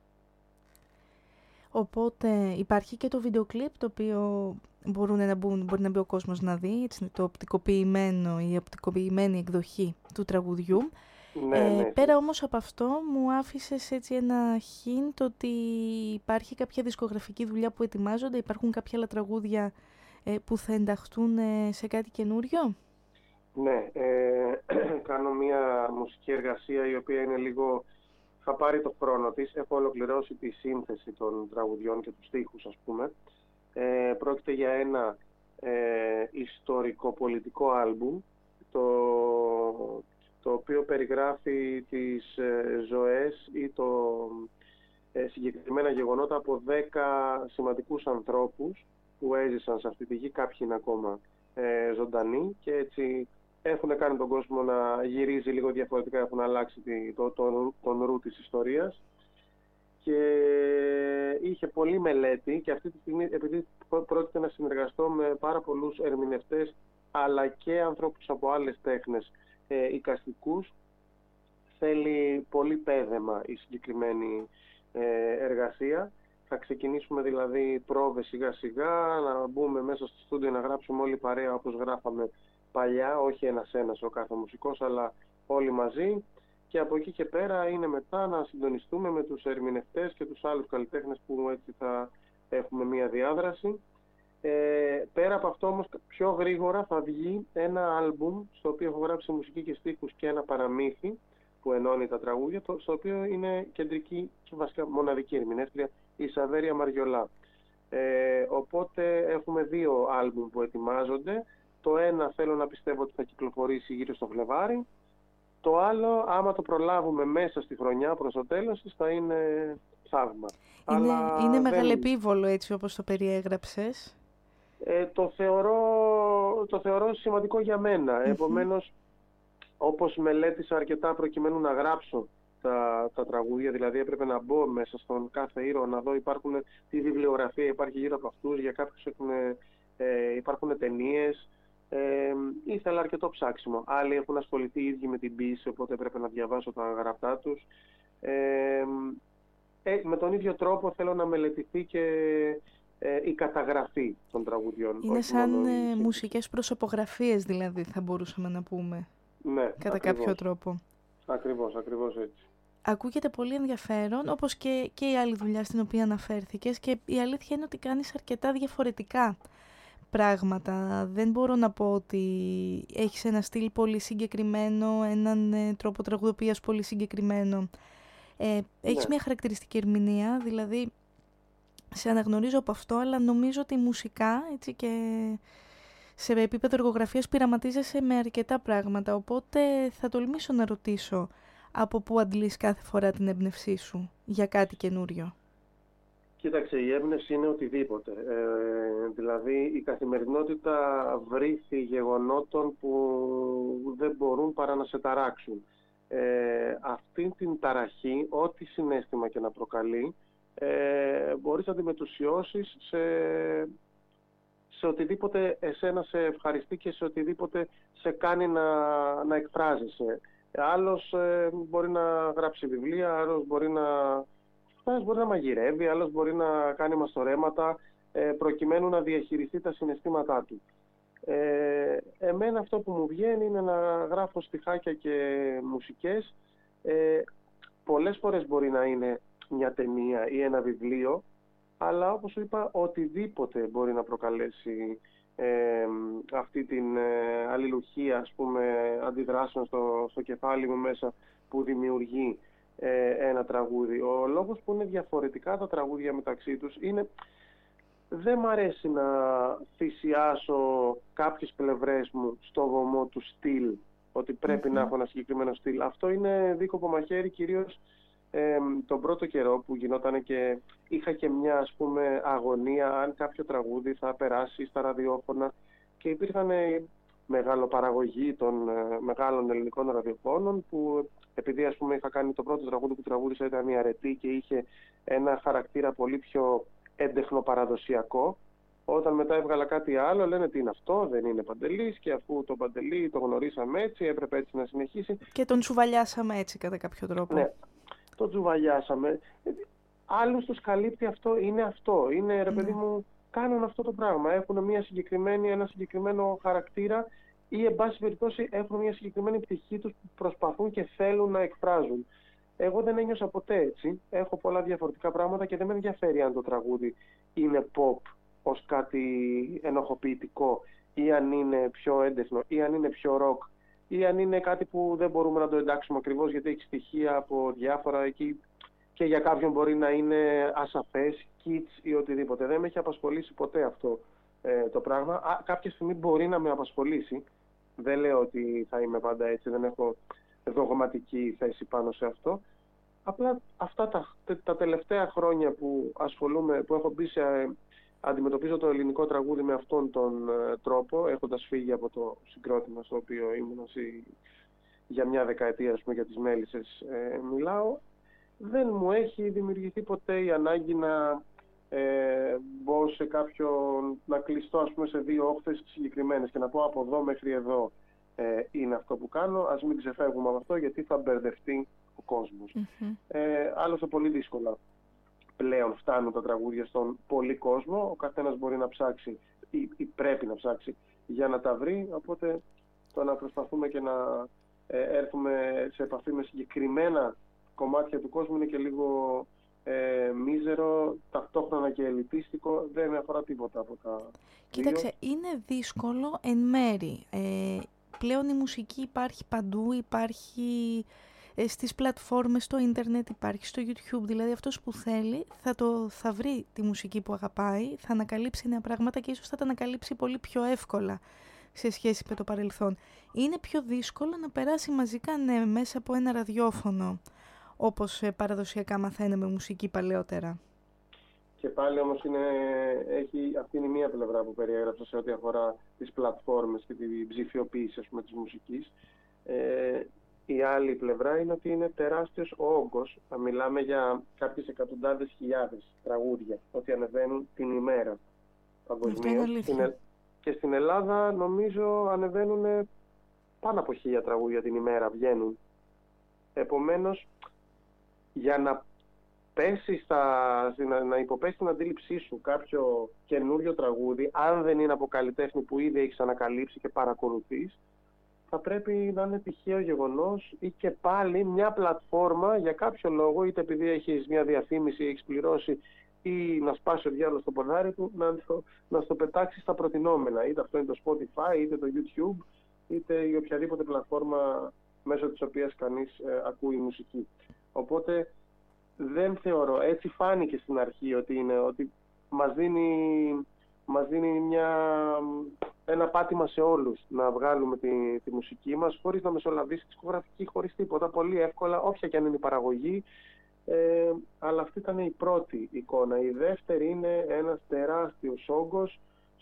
Οπότε υπάρχει και το βίντεο κλιπ, το οποίο μπορεί να μπει ο κόσμος να δει, έτσι, το οπτικοποιημένο, η οπτικοποιημένη εκδοχή του τραγουδιού. Ναι. Πέρα όμως από αυτό, μου άφησες έτσι ένα hint ότι υπάρχει κάποια δισκογραφική δουλειά που ετοιμάζονται, υπάρχουν κάποια άλλα τραγούδια που θα ενταχθούν σε κάτι καινούριο. Ναι, κάνω μια μουσική εργασία η οποία είναι λίγο... θα πάρει το χρόνο της. Έχω ολοκληρώσει τη σύνθεση των τραγουδιών και τους στίχους, ας πούμε. Πρόκειται για ένα ιστορικό-πολιτικό άλμπουμ, το οποίο περιγράφει τις ζωές ή συγκεκριμένα γεγονότα από 10 σημαντικούς ανθρώπους που έζησαν σε αυτή τη γη. Κάποιοι είναι ακόμα ζωντανοί και έτσι έχουν κάνει τον κόσμο να γυρίζει λίγο διαφορετικά, έχουν αλλάξει τον ρου της ιστορίας. Και είχε πολλή μελέτη, και αυτή τη στιγμή, επειδή πρόκειται να συνεργαστώ με πάρα πολλούς ερμηνευτές αλλά και ανθρώπους από άλλες τέχνες, εικαστικούς, θέλει πολύ πέδεμα η συγκεκριμένη εργασία. Θα ξεκινήσουμε δηλαδή πρόβες σιγά σιγά, να μπούμε μέσα στο στούντιο να γράψουμε όλοι παρέα όπως γράφαμε παλιά, όχι ένας ο κάθε μουσικός, αλλά όλοι μαζί. Και από εκεί και πέρα είναι μετά να συντονιστούμε με τους ερμηνευτές και τους άλλους καλλιτέχνες που έτσι θα έχουμε μία διάδραση. Πέρα από αυτό όμως πιο γρήγορα θα βγει ένα άλμπουμ στο οποίο έχω γράψει μουσική και στίχους και ένα παραμύθι που ενώνει τα τραγούδια, στο οποίο είναι κεντρική και βασικά μοναδική ερμηνεύτρια η Σαβέρια Μαριολά. Οπότε έχουμε 2 άλμπουμ που ετοιμάζονται. Το ένα θέλω να πιστεύω ότι θα κυκλοφορήσει γύρω στο Φλεβάρι. Το άλλο, άμα το προλάβουμε μέσα στη χρονιά προς το τέλος της, θα είναι θαύμα. Είναι μεγαλεπίβολο έτσι όπως το περιέγραψες. Το θεωρώ σημαντικό για μένα. Επομένως, όπως μελέτησα αρκετά προκειμένου να γράψω τα τραγούδια, δηλαδή έπρεπε να μπω μέσα στον κάθε ήρωα, να δω τι βιβλιογραφία υπάρχει γύρω από αυτούς, για κάποιους υπάρχουν ταινίες. Ήθελα αρκετό ψάξιμο. Άλλοι έχουν ασχοληθεί οι ίδιοι με την ποίηση, οπότε έπρεπε να διαβάσω τα γραπτά τους. Με τον ίδιο τρόπο θέλω να μελετηθεί και η καταγραφή των τραγουδιών. Είναι σαν μουσικές προσωπογραφίες δηλαδή, θα μπορούσαμε να πούμε. Ναι, κατά κάποιο τρόπο. Ακριβώς έτσι. Ακούγεται πολύ ενδιαφέρον, όπως και η άλλη δουλειά στην οποία αναφέρθηκες, και η αλήθεια είναι ότι κάνεις αρκετά διαφορετικά πράγματα. Δεν μπορώ να πω ότι έχεις ένα στυλ πολύ συγκεκριμένο, έναν τρόπο τραγουδοποιίας πολύ συγκεκριμένο. Έχεις μια χαρακτηριστική ερμηνεία, δηλαδή σε αναγνωρίζω από αυτό, αλλά νομίζω ότι μουσικά έτσι και σε επίπεδο εργογραφίας πειραματίζεσαι με αρκετά πράγματα, οπότε θα τολμήσω να ρωτήσω από πού αντλείς κάθε φορά την έμπνευσή σου για κάτι καινούριο. Κοίταξε, η έμπνευση είναι οτιδήποτε. Δηλαδή η καθημερινότητα βρήθη γεγονότων που δεν μπορούν παρά να σε ταράξουν. Αυτή την ταραχή, ό,τι συναίσθημα και να προκαλεί, μπορείς να τη μετουσιώσεις σε οτιδήποτε εσένα σε ευχαριστεί και σε οτιδήποτε σε κάνει να εκφράζεσαι. Άλλος μπορεί να γράψει βιβλία, άλλος μπορεί να μαγειρεύει, άλλος μπορεί να κάνει μαστορέματα προκειμένου να διαχειριστεί τα συναισθήματά του. Εμένα αυτό που μου βγαίνει είναι να γράφω στιχάκια και μουσικές. Πολλές φορές μπορεί να είναι μια ταινία ή ένα βιβλίο, αλλά όπως σου είπα, οτιδήποτε μπορεί να προκαλέσει αυτή την αλληλουχία, ας πούμε, αντιδράσεων στο κεφάλι μου μέσα που δημιουργεί ένα τραγούδι. Ο λόγος που είναι διαφορετικά τα τραγούδια μεταξύ τους είναι δεν μ' αρέσει να θυσιάσω κάποιες πλευρές μου στο βωμό του στυλ, ότι πρέπει να έχω ένα συγκεκριμένο στυλ. Αυτό είναι δίκοπο μαχαίρι, κυρίως τον πρώτο καιρό που γινόταν και είχα και μια, ας πούμε, αγωνία αν κάποιο τραγούδι θα περάσει στα ραδιόφωνα, και υπήρχαν μεγαλοπαραγωγή των μεγάλων ελληνικών ραδιοφώνων που, επειδή ας πούμε είχα κάνει το πρώτο τραγούδι που τραγούδισα ήταν η Αρετή και είχε ένα χαρακτήρα πολύ πιο έντεχνο παραδοσιακό, όταν μετά έβγαλα κάτι άλλο λένε τι είναι αυτό, δεν είναι Παντελής, και αφού το Παντελή το γνωρίσαμε έτσι έπρεπε έτσι να συνεχίσει. Και τον τσουβαλιάσαμε έτσι κατά κάποιο τρόπο. Ναι, τον τσουβαλιάσαμε. Άλλους τους καλύπτει αυτό, είναι ρε παιδί μου, κάνουν αυτό το πράγμα, έχουν ένα συγκεκριμένο χαρακτήρα ή εν πάση περιπτώσει έχουν μια συγκεκριμένη πτυχή τους που προσπαθούν και θέλουν να εκφράζουν. Εγώ δεν ένιωσα ποτέ έτσι. Έχω πολλά διαφορετικά πράγματα και δεν με ενδιαφέρει αν το τραγούδι είναι pop ως κάτι ενοχοποιητικό, ή αν είναι πιο έντεχνο, ή αν είναι πιο rock, ή αν είναι κάτι που δεν μπορούμε να το εντάξουμε ακριβώς γιατί έχει στοιχεία από διάφορα εκεί και για κάποιον μπορεί να είναι ασαφές, kids ή οτιδήποτε. Δεν με έχει απασχολήσει ποτέ αυτό το πράγμα. Κάποια στιγμή μπορεί να με απασχολήσει. Δεν λέω ότι θα είμαι πάντα έτσι, δεν έχω δογματική θέση πάνω σε αυτό. Απλά αυτά τα τελευταία χρόνια που που έχω μπει αντιμετωπίζω το ελληνικό τραγούδι με αυτόν τον τρόπο, έχοντας φύγει από το συγκρότημα στο οποίο ήμουν για μια δεκαετία, ας πούμε, για τις Μέλισσες μιλάω, δεν μου έχει δημιουργηθεί ποτέ η ανάγκη να μπω σε να κλειστώ, ας πούμε, σε δύο όχθες συγκεκριμένες και να πω από εδώ μέχρι εδώ. είναι αυτό που κάνω, ας μην ξεφεύγουμε από αυτό γιατί θα μπερδευτεί ο κόσμος. Άλλωστε πολύ δύσκολα πλέον φτάνουν τα τραγούδια στον πολύ κόσμο, ο καθένας μπορεί να ψάξει ή πρέπει να ψάξει για να τα βρει, οπότε το να προσπαθούμε και να έρθουμε σε επαφή με συγκεκριμένα κομμάτια του κόσμου είναι και λίγο μίζερο, ταυτόχρονα και ελιτίστικο, δεν με αφορά τίποτα από τα Κοίταξε, είναι δύσκολο εν μέρη. Πλέον η μουσική υπάρχει παντού, υπάρχει στις πλατφόρμες, στο ίντερνετ, υπάρχει στο YouTube, δηλαδή αυτός που θέλει θα βρει τη μουσική που αγαπάει, θα ανακαλύψει νέα πράγματα και ίσως θα τα ανακαλύψει πολύ πιο εύκολα σε σχέση με το παρελθόν. Είναι πιο δύσκολο να περάσει μαζικά μέσα από ένα ραδιόφωνο, όπως παραδοσιακά μαθαίναμε μουσική παλαιότερα. Και πάλι όμως αυτή είναι η μία πλευρά που περιέγραψα σε ό,τι αφορά τις πλατφόρμες και την ψηφιοποίηση, ας πούμε, της μουσικής. Η άλλη πλευρά είναι ότι είναι τεράστιος ο όγκος. Θα μιλάμε για κάποιες εκατοντάδες χιλιάδες τραγούδια, ότι ανεβαίνουν την ημέρα παγκοσμίως. Και στην Ελλάδα νομίζω ανεβαίνουν πάνω από 1000 τραγούδια την ημέρα, βγαίνουν. Επομένως, για να να υποπέσει την αντίληψή σου κάποιο καινούριο τραγούδι, αν δεν είναι από καλλιτέχνη που ήδη έχεις ανακαλύψει και παρακολουθείς, θα πρέπει να είναι τυχαίο γεγονός ή και πάλι μια πλατφόρμα για κάποιο λόγο, είτε επειδή έχεις μια διαφήμιση, έχεις πληρώσει ή να σπάσει ο διάολος στο ποδάρι του, να στο πετάξει στα προτινόμενα. Είτε αυτό είναι το Spotify, είτε το YouTube, είτε η οποιαδήποτε πλατφόρμα μέσω της οποίας κανείς ακούει μουσική. Οπότε δεν θεωρώ, έτσι φάνηκε στην αρχή ότι μας δίνει ένα πάτημα σε όλους να βγάλουμε τη μουσική μας χωρίς να μεσολαβήσει δισκογραφική, χωρίς τίποτα, πολύ εύκολα, όποια και αν είναι η παραγωγή. Αλλά αυτή ήταν η πρώτη εικόνα. Η δεύτερη είναι ένας τεράστιος όγκος,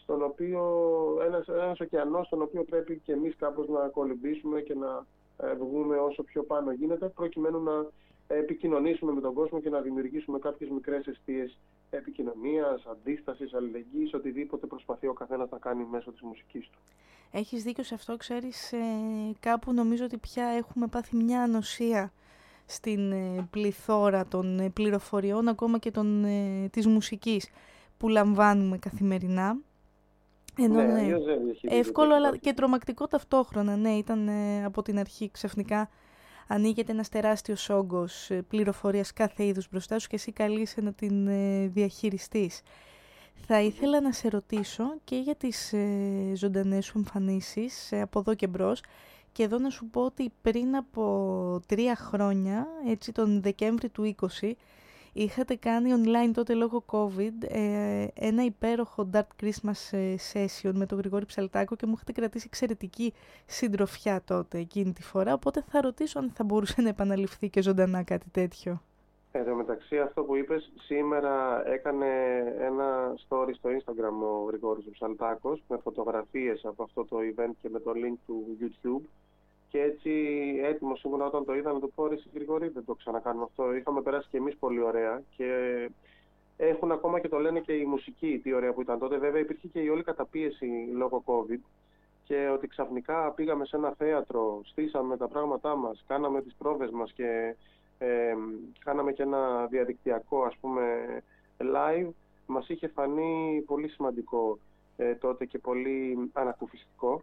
ένας ωκεανός στον οποίο πρέπει και εμείς κάπως να κολυμπήσουμε και να βγούμε όσο πιο πάνω γίνεται, προκειμένου να επικοινωνήσουμε με τον κόσμο και να δημιουργήσουμε κάποιες μικρές εστίες επικοινωνίας, αντίστασης, αλληλεγγύης, οτιδήποτε προσπαθεί ο καθένας να κάνει μέσω της μουσικής του. Έχεις δίκιο σε αυτό, ξέρεις, κάπου νομίζω ότι πια έχουμε πάθει μια ανοσία στην πληθώρα των πληροφοριών, ακόμα και της μουσικής που λαμβάνουμε καθημερινά. Ενώ, εύκολο αλλά και τρομακτικό ταυτόχρονα. Ναι, ήταν από την αρχή ξαφνικά ανοίγεται ένας τεράστιος όγκος πληροφορίας κάθε είδους μπροστά σου και εσύ καλείσαι να την διαχειριστείς. Θα ήθελα να σε ρωτήσω και για τις ζωντανές σου εμφανίσεις από εδώ και μπρος, και εδώ να σου πω ότι πριν από 3 χρόνια, έτσι τον Δεκέμβρη του 20, είχατε κάνει online τότε λόγω COVID ένα υπέροχο Dark Christmas session με τον Γρηγόρη Ψαλτάκο και μου είχατε κρατήσει εξαιρετική συντροφιά τότε εκείνη τη φορά, οπότε θα ρωτήσω αν θα μπορούσε να επαναληφθεί και ζωντανά κάτι τέτοιο. Εν τω μεταξύ, αυτό που είπες, σήμερα έκανε ένα story στο Instagram ο Γρηγόρης Ψαλτάκος με φωτογραφίες από αυτό το event και με το link του YouTube. Και έτσι έτοιμος ήμουν όταν το είδα να του πω: «Ρε Γρηγόρη, δεν το ξανακάνουμε αυτό». Είχαμε περάσει και εμείς πολύ ωραία και έχουν ακόμα και το λένε και η μουσική τι ωραία που ήταν τότε. Βέβαια υπήρχε και η όλη καταπίεση λόγω COVID και ότι ξαφνικά πήγαμε σε ένα θέατρο, στήσαμε τα πράγματά μας, κάναμε τις πρόβες μας και κάναμε και ένα διαδικτυακό, ας πούμε, live. Μας είχε φανεί πολύ σημαντικό τότε και πολύ ανακουφιστικό.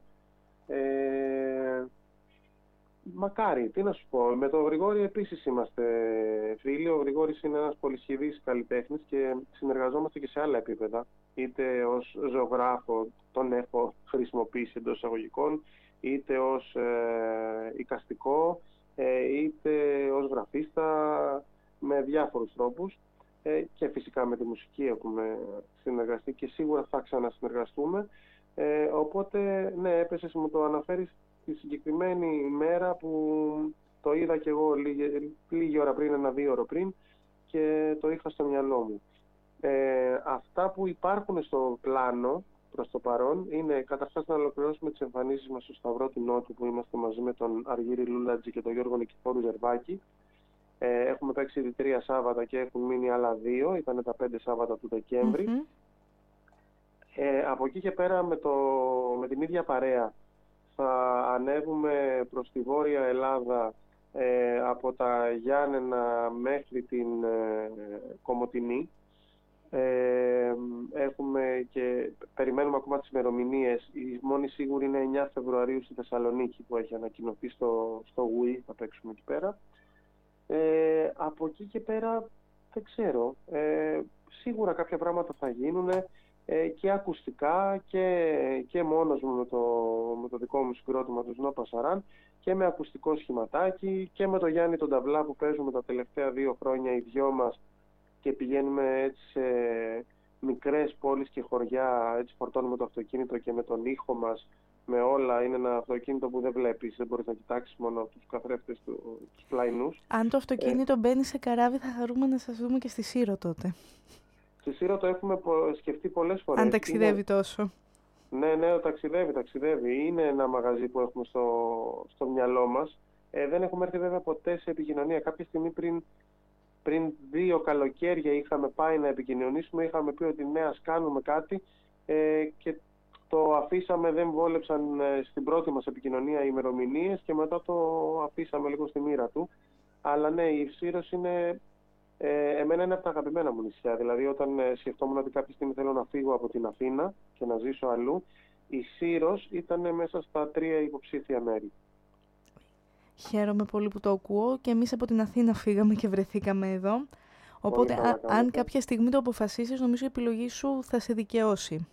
Μακάρι, τι να σου πω. Με τον Γρηγόρη επίσης είμαστε φίλοι. Ο Γρηγόρης είναι ένας πολυσχηδής καλλιτέχνης και συνεργαζόμαστε και σε άλλα επίπεδα. Είτε ως ζωγράφο, τον έχω χρησιμοποιήσει εντός εισαγωγικών, είτε ως εικαστικό, είτε ως γραφίστα, με διάφορους τρόπους. Και φυσικά με τη μουσική έχουμε συνεργαστεί και σίγουρα θα ξανασυνεργαστούμε. Οπότε, ναι, έπεσες, μου το αναφέρεις τη συγκεκριμένη μέρα που το είδα και εγώ λίγη ώρα πριν, 1-2 ώρες πριν, και το είχα στο μυαλό μου. Αυτά που υπάρχουν στο πλάνο προς το παρόν είναι καταρχάς να ολοκληρώσουμε τις εμφανίσεις μας στο Σταυρό του Νότου, που είμαστε μαζί με τον Αργύρη Λούλατζη και τον Γιώργο Νικηφόρου Ζερβάκη. Έχουμε παίξει ήδη 3 Σάββατα και έχουν μείνει άλλα 2, ήταν τα 5 Σάββατα του Δεκέμβρη. Από εκεί και πέρα με την ίδια παρέα θα ανέβουμε προς τη Βόρεια Ελλάδα από τα Γιάννενα μέχρι την Κομοτηνή. Έχουμε και περιμένουμε ακόμα τις ημερομηνίες. Η μόνη σίγουρη είναι 9 Φεβρουαρίου στη Θεσσαλονίκη που έχει ανακοινωθεί στο Wii, θα παίξουμε εκεί πέρα. Από εκεί και πέρα δεν ξέρω. Σίγουρα κάποια πράγματα θα γίνουν και ακουστικά και μόνος μου με το δικό μου συγκρότημα του Σνό Πασαράν και με ακουστικό σχηματάκι και με το Γιάννη τον Ταβλά που παίζουμε τα τελευταία 2 χρόνια οι δυο μας και πηγαίνουμε έτσι σε μικρές πόλεις και χωριά, έτσι φορτώνουμε το αυτοκίνητο και με τον ήχο μας, με όλα. Είναι ένα αυτοκίνητο που δεν βλέπεις, δεν μπορείς να κοιτάξεις μόνο από τους καθρέφτες τους πλαϊνούς. Αν το αυτοκίνητο μπαίνει σε καράβι θα χαρούμε να σας δούμε και στη Σύρο τότε. Στη Σύρο το έχουμε σκεφτεί πολλές φορές. Αν ταξιδεύει τόσο. Ναι, ταξιδεύει. Είναι ένα μαγαζί που έχουμε στο μυαλό μας. Δεν έχουμε έρθει βέβαια ποτέ σε επικοινωνία. Κάποια στιγμή πριν 2 καλοκαίρια είχαμε πάει να επικοινωνήσουμε, είχαμε πει ότι ναι, ας κάνουμε κάτι και το αφήσαμε, δεν βόλεψαν στην πρώτη μας επικοινωνία οι ημερομηνίες και μετά το αφήσαμε λίγο στη μοίρα του. Αλλά ναι, η Σύρος είναι, εμένα είναι από τα αγαπημένα μου νησιά. Δηλαδή όταν σκεφτόμουν ότι κάποια στιγμή θέλω να φύγω από την Αθήνα και να ζήσω αλλού, η Σύρος ήταν μέσα στα 3 υποψήφια μέρη. Χαίρομαι πολύ που το ακούω και εμείς από την Αθήνα φύγαμε και βρεθήκαμε εδώ. Οπότε αν κάποια στιγμή το αποφασίσεις, νομίζω η επιλογή σου θα σε δικαιώσει.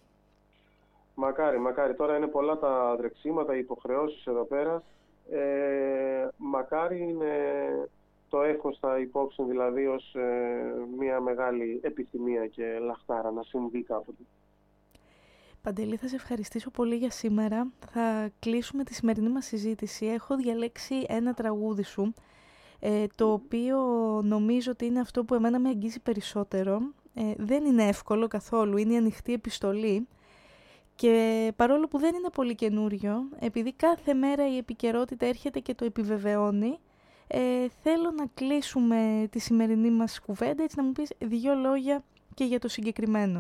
Μακάρι. Τώρα είναι πολλά τα τρεξίματα, οι υποχρεώσεις εδώ πέρα. Μακάρι είναι, το έχω στα υπόψη δηλαδή ως μια μεγάλη επιθυμία και λαχτάρα να συμβεί κάποτε. Παντελή, θα σε ευχαριστήσω πολύ για σήμερα. Θα κλείσουμε τη σημερινή μας συζήτηση. Έχω διαλέξει ένα τραγούδι σου, το οποίο νομίζω ότι είναι αυτό που εμένα με αγγίζει περισσότερο. Δεν είναι εύκολο καθόλου, είναι η ανοιχτή επιστολή. Και παρόλο που δεν είναι πολύ καινούριο, επειδή κάθε μέρα η επικαιρότητα έρχεται και το επιβεβαιώνει, θέλω να κλείσουμε τη σημερινή μας κουβέντα, έτσι να μου πεις 2 λόγια και για το συγκεκριμένο.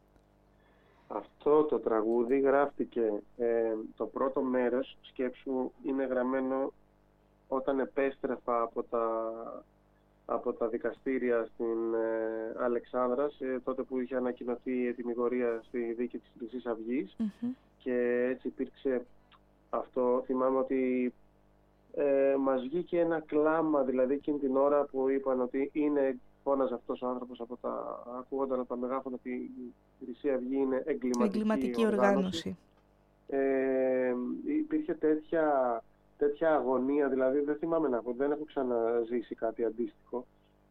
Αυτό το τραγούδι γράφτηκε, το πρώτο μέρος, σκέψου, είναι γραμμένο όταν επέστρεφα από τα δικαστήρια στην Αλεξάνδρας, τότε που είχε ανακοινωθεί η ετυμηγορία στη δίκη της Χρυσής Αυγής. Και έτσι υπήρξε αυτό. Θυμάμαι ότι μας βγήκε ένα κλάμα, δηλαδή εκείνη την ώρα που είπαν ότι φώναζε αυτός ο άνθρωπος ακούγονταν από τα μεγάφωνα ότι η Χρυσή Αυγή είναι εγκληματική οργάνωση. Υπήρχε τέτοια αγωνία, δηλαδή δεν θυμάμαι δεν έχω ξαναζήσει κάτι αντίστοιχο.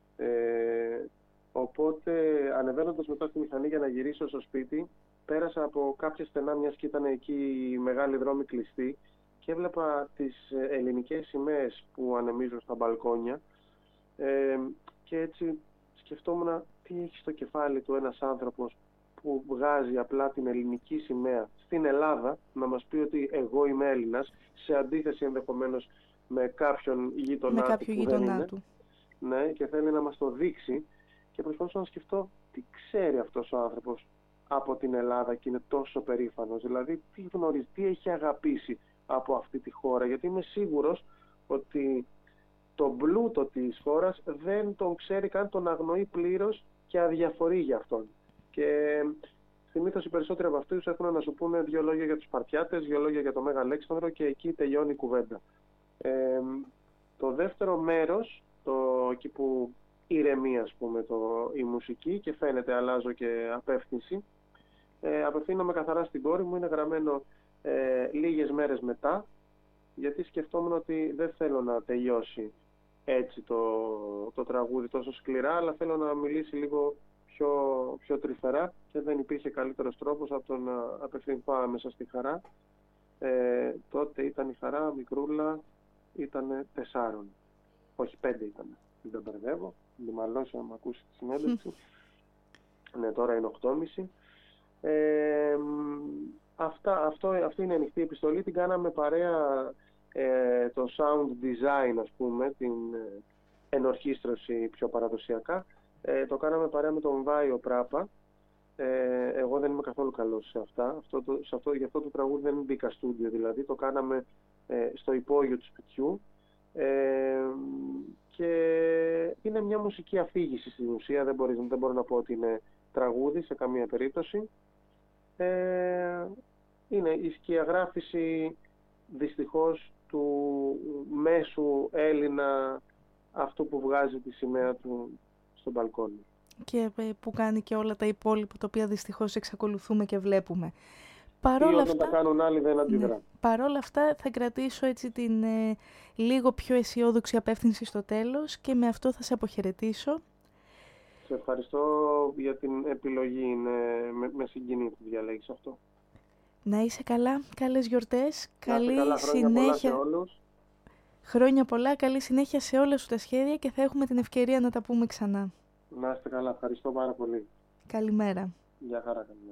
Οπότε ανεβαίνοντας μετά στη μηχανή για να γυρίσω στο σπίτι, πέρασα από κάποια στενά, μιας και ήταν εκεί οι μεγάλοι δρόμοι κλειστοί, και έβλεπα τις ελληνικές σημαίες που ανεμίζουν στα μπαλκόνια και έτσι σκεφτόμουν τι έχει στο κεφάλι του ένας άνθρωπος που βγάζει απλά την ελληνική σημαία στην Ελλάδα, να μας πει ότι εγώ είμαι Έλληνας, σε αντίθεση ενδεχομένως με κάποιον γείτονά του που δεν είναι. Ναι, και θέλει να μας το δείξει, και προσπαθούσα να σκεφτώ τι ξέρει αυτός ο άνθρωπος από την Ελλάδα και είναι τόσο περήφανος. Δηλαδή τι γνωρίζει, τι έχει αγαπήσει από αυτή τη χώρα, γιατί είμαι σίγουρος ότι τον πλούτο της χώρας δεν τον ξέρει καν, τον αγνοεί πλήρως και αδιαφορεί για αυτόν. Και συνήθως οι περισσότεροι από αυτούς έχουν να σου πούνε 2 λόγια για τους Σπαρτιάτες, 2 λόγια για το Μέγα Αλέξανδρο και εκεί τελειώνει η κουβέντα. Το δεύτερο μέρος, εκεί που ηρεμεί ας πούμε η μουσική και φαίνεται αλλάζω και απεύθυνση, απευθύνομαι καθαρά στην κόρη μου, είναι γραμμένο λίγες μέρες μετά, γιατί σκεφτόμουν ότι δεν θέλω να τελειώσει έτσι το τραγούδι τόσο σκληρά, αλλά θέλω να μιλήσει λίγο πιο τρυφερά και δεν υπήρχε καλύτερος τρόπος από το να απευθυνθώ άμεσα στη Χαρά. Τότε ήταν η Χαρά μικρούλα, ήταν 4, όχι 5 ήταν, δεν τα μπερδεύω, μην μαλώσει να μ' ακούσει τη συνέντευξη. Ναι, τώρα είναι 8.30. Αυτή είναι η ανοιχτή επιστολή, την κάναμε παρέα το sound design, ας πούμε, την ενορχήστρωση πιο παραδοσιακά. Το κάναμε παρέα με τον Βάιο Πράπα, Εγώ δεν είμαι καθόλου καλός σε αυτά. Γι' αυτό το τραγούδι δεν μπήκα στούντιο, δηλαδή το κάναμε στο υπόγειο του σπιτιού και είναι μια μουσική αφήγηση στην ουσία, δεν μπορώ να πω ότι είναι τραγούδι σε καμία περίπτωση. Είναι η σκιαγράφηση δυστυχώς του μέσου Έλληνα, αυτού που βγάζει τη σημαία του στο μπαλκόνι. Και που κάνει και όλα τα υπόλοιπα, τα οποία δυστυχώς εξακολουθούμε και βλέπουμε. Παρόλα αυτά, τα κάνουν άλλοι δεν αντιδρά. Ναι. Παρόλα αυτά θα κρατήσω έτσι την λίγο πιο αισιόδοξη απεύθυνση στο τέλος και με αυτό θα σε αποχαιρετήσω. Σε ευχαριστώ για την επιλογή, με συγκινεί που διαλέγεις αυτό. Να είσαι καλά, καλές γιορτές, καλή συνέχεια. Πολλά σε όλους. Χρόνια πολλά, καλή συνέχεια σε όλα σου τα σχέδια και θα έχουμε την ευκαιρία να τα πούμε ξανά. Να είστε καλά, ευχαριστώ πάρα πολύ. Καλημέρα. Γεια χαρά, καλημέρα.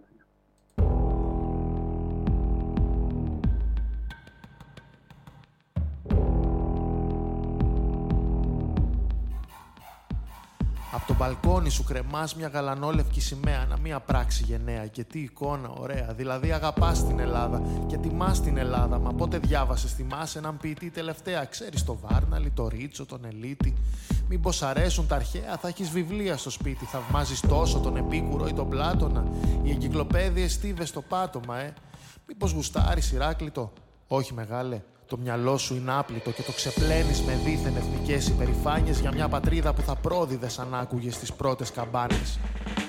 Απ' το μπαλκόνι σου κρεμάς μια γαλανόλευκη σημαία, να μία πράξη γενναία. Και τι εικόνα ωραία, δηλαδή αγαπάς την Ελλάδα και τιμάς την Ελλάδα. Μα πότε διάβασες, θυμάσαι έναν ποιητή τελευταία? Ξέρεις το Βάρναλι, το Ρίτσο, τον Ελίτη? Μήπως αρέσουν τα αρχαία, θα έχεις βιβλία στο σπίτι. Θαυμάζεις τόσο τον Επίκουρο ή τον Πλάτωνα? Οι εγκυκλοπαίδειες στίβες στο πάτωμα, Μήπως γουστάρεις Ηράκλειτο? Όχι μεγάλε. Το μυαλό σου είναι άπλυτο και το ξεπλένεις με δίθεν εθνικές υπερηφάνειες για μια πατρίδα που θα πρόδιδες αν άκουγες τις πρώτες καμπάνες.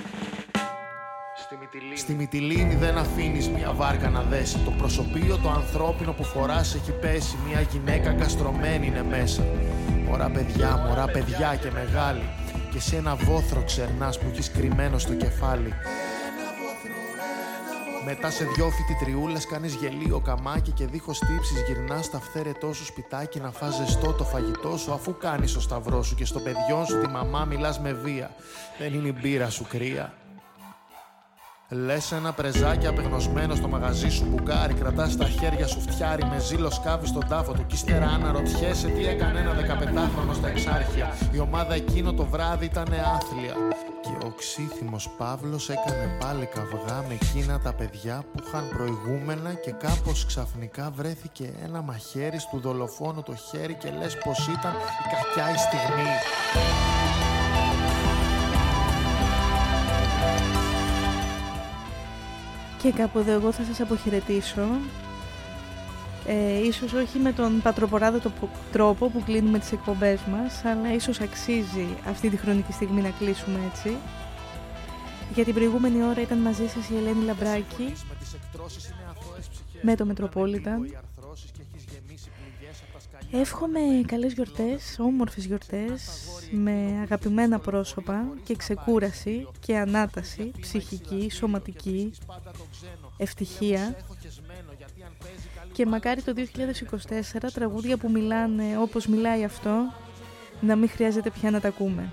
Στη Μυτιλήνη δεν αφήνεις μια βάρκα να δέσει. Το προσωπείο το ανθρώπινο που φοράς έχει πέσει. Μια γυναίκα καστρωμένη είναι μέσα. Μωρά παιδιά και μεγάλη. Και σε ένα βόθρο ξερνάς που έχεις κρυμμένο στο κεφάλι. Μετά σε δυο φοιτητριούλες κάνεις γελίο καμάκι και δίχως τύψεις γυρνάς στα αυθαίρετό σου σπιτάκι να φας ζεστό το φαγητό σου, αφού κάνεις το σταυρό σου και στο παιδιόν σου τη μαμά μιλάς με βία. Δεν είναι η μπύρα σου κρύα? Λες ένα πρεζάκι απεγνωσμένο στο μαγαζί σου μπουκάρι, κρατάς στα χέρια σου φτιάρι, με ζήλο σκάβεις τον τάφο του κι ύστερα αναρωτιέσαι τι έκανε ένα 15χρονο στα Εξάρχεια. Η ομάδα εκείνο το βράδυ ήτανε άθλια και ο ξύθιμος Παύλος έκανε πάλι καυγά με εκείνα τα παιδιά που είχαν προηγούμενα και κάπως ξαφνικά βρέθηκε ένα μαχαίρι του δολοφόνου το χέρι και λες πως ήταν η κακιά η στιγμή. Και κάπου εδώ εγώ θα σας αποχαιρετήσω. Ίσως όχι με τον πατροποράδοτο τρόπο που κλείνουμε τις εκπομπές μας, αλλά ίσως αξίζει αυτή τη χρονική στιγμή να κλείσουμε έτσι. Για την προηγούμενη ώρα ήταν μαζί σας η Ελένη Λαμπράκη με το Μετροπόλιταν. Εύχομαι καλές γιορτές, όμορφες γιορτές, με αγαπημένα πρόσωπα και ξεκούραση και ανάταση, ψυχική, σωματική, ευτυχία. Και μακάρι το 2024 τραγούδια που μιλάνε όπως μιλάει αυτό να μην χρειάζεται πια να τα ακούμε.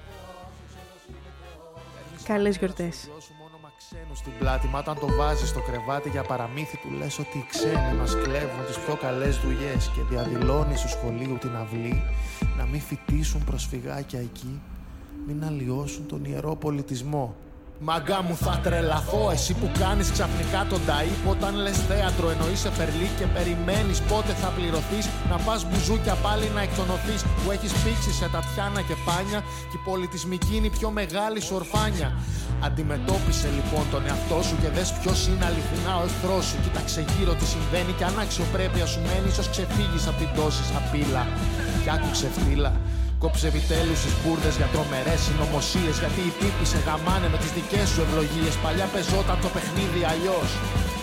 Καλές γιορτές. Στην πλάτη, μα όταν το βάζεις στο κρεβάτι για παραμύθι του λες ότι οι ξένοι μας κλέβουν τις πιο καλές δουλειές και διαδηλώνει στο σχολείο την αυλή να μην φοιτήσουν προσφυγάκια εκεί, μην αλλοιώσουν τον ιερό πολιτισμό. Μαγκά μου θα τρελαθώ, εσύ που κάνεις ξαφνικά τον ταΐπ όταν λες θέατρο εννοείς εφερλή και περιμένεις πότε θα πληρωθείς να πας μπουζούκια πάλι να εκτονωθείς που έχεις πήξει σε τατιάνα και πάνια και η πολιτισμική είναι η πιο μεγάλη σου ορφάνια. Αντιμετώπισε λοιπόν τον εαυτό σου και δες ποιος είναι αληθινά ο εχθρός σου. Κοίταξε γύρω τι συμβαίνει κι αν αξιοπρέπεια σου μένει ίσως ξεφύγεις απ' την τόση σαπίλα. Κι άκουξε φτύλα. Κόψε επιτέλους τις μπουρδες για τρομερές συνωμοσίες. Γιατί οι τύποι σε γαμάνε με τις δικές σου ευλογίες. Παλιά πεζόταν το παιχνίδι αλλιώς.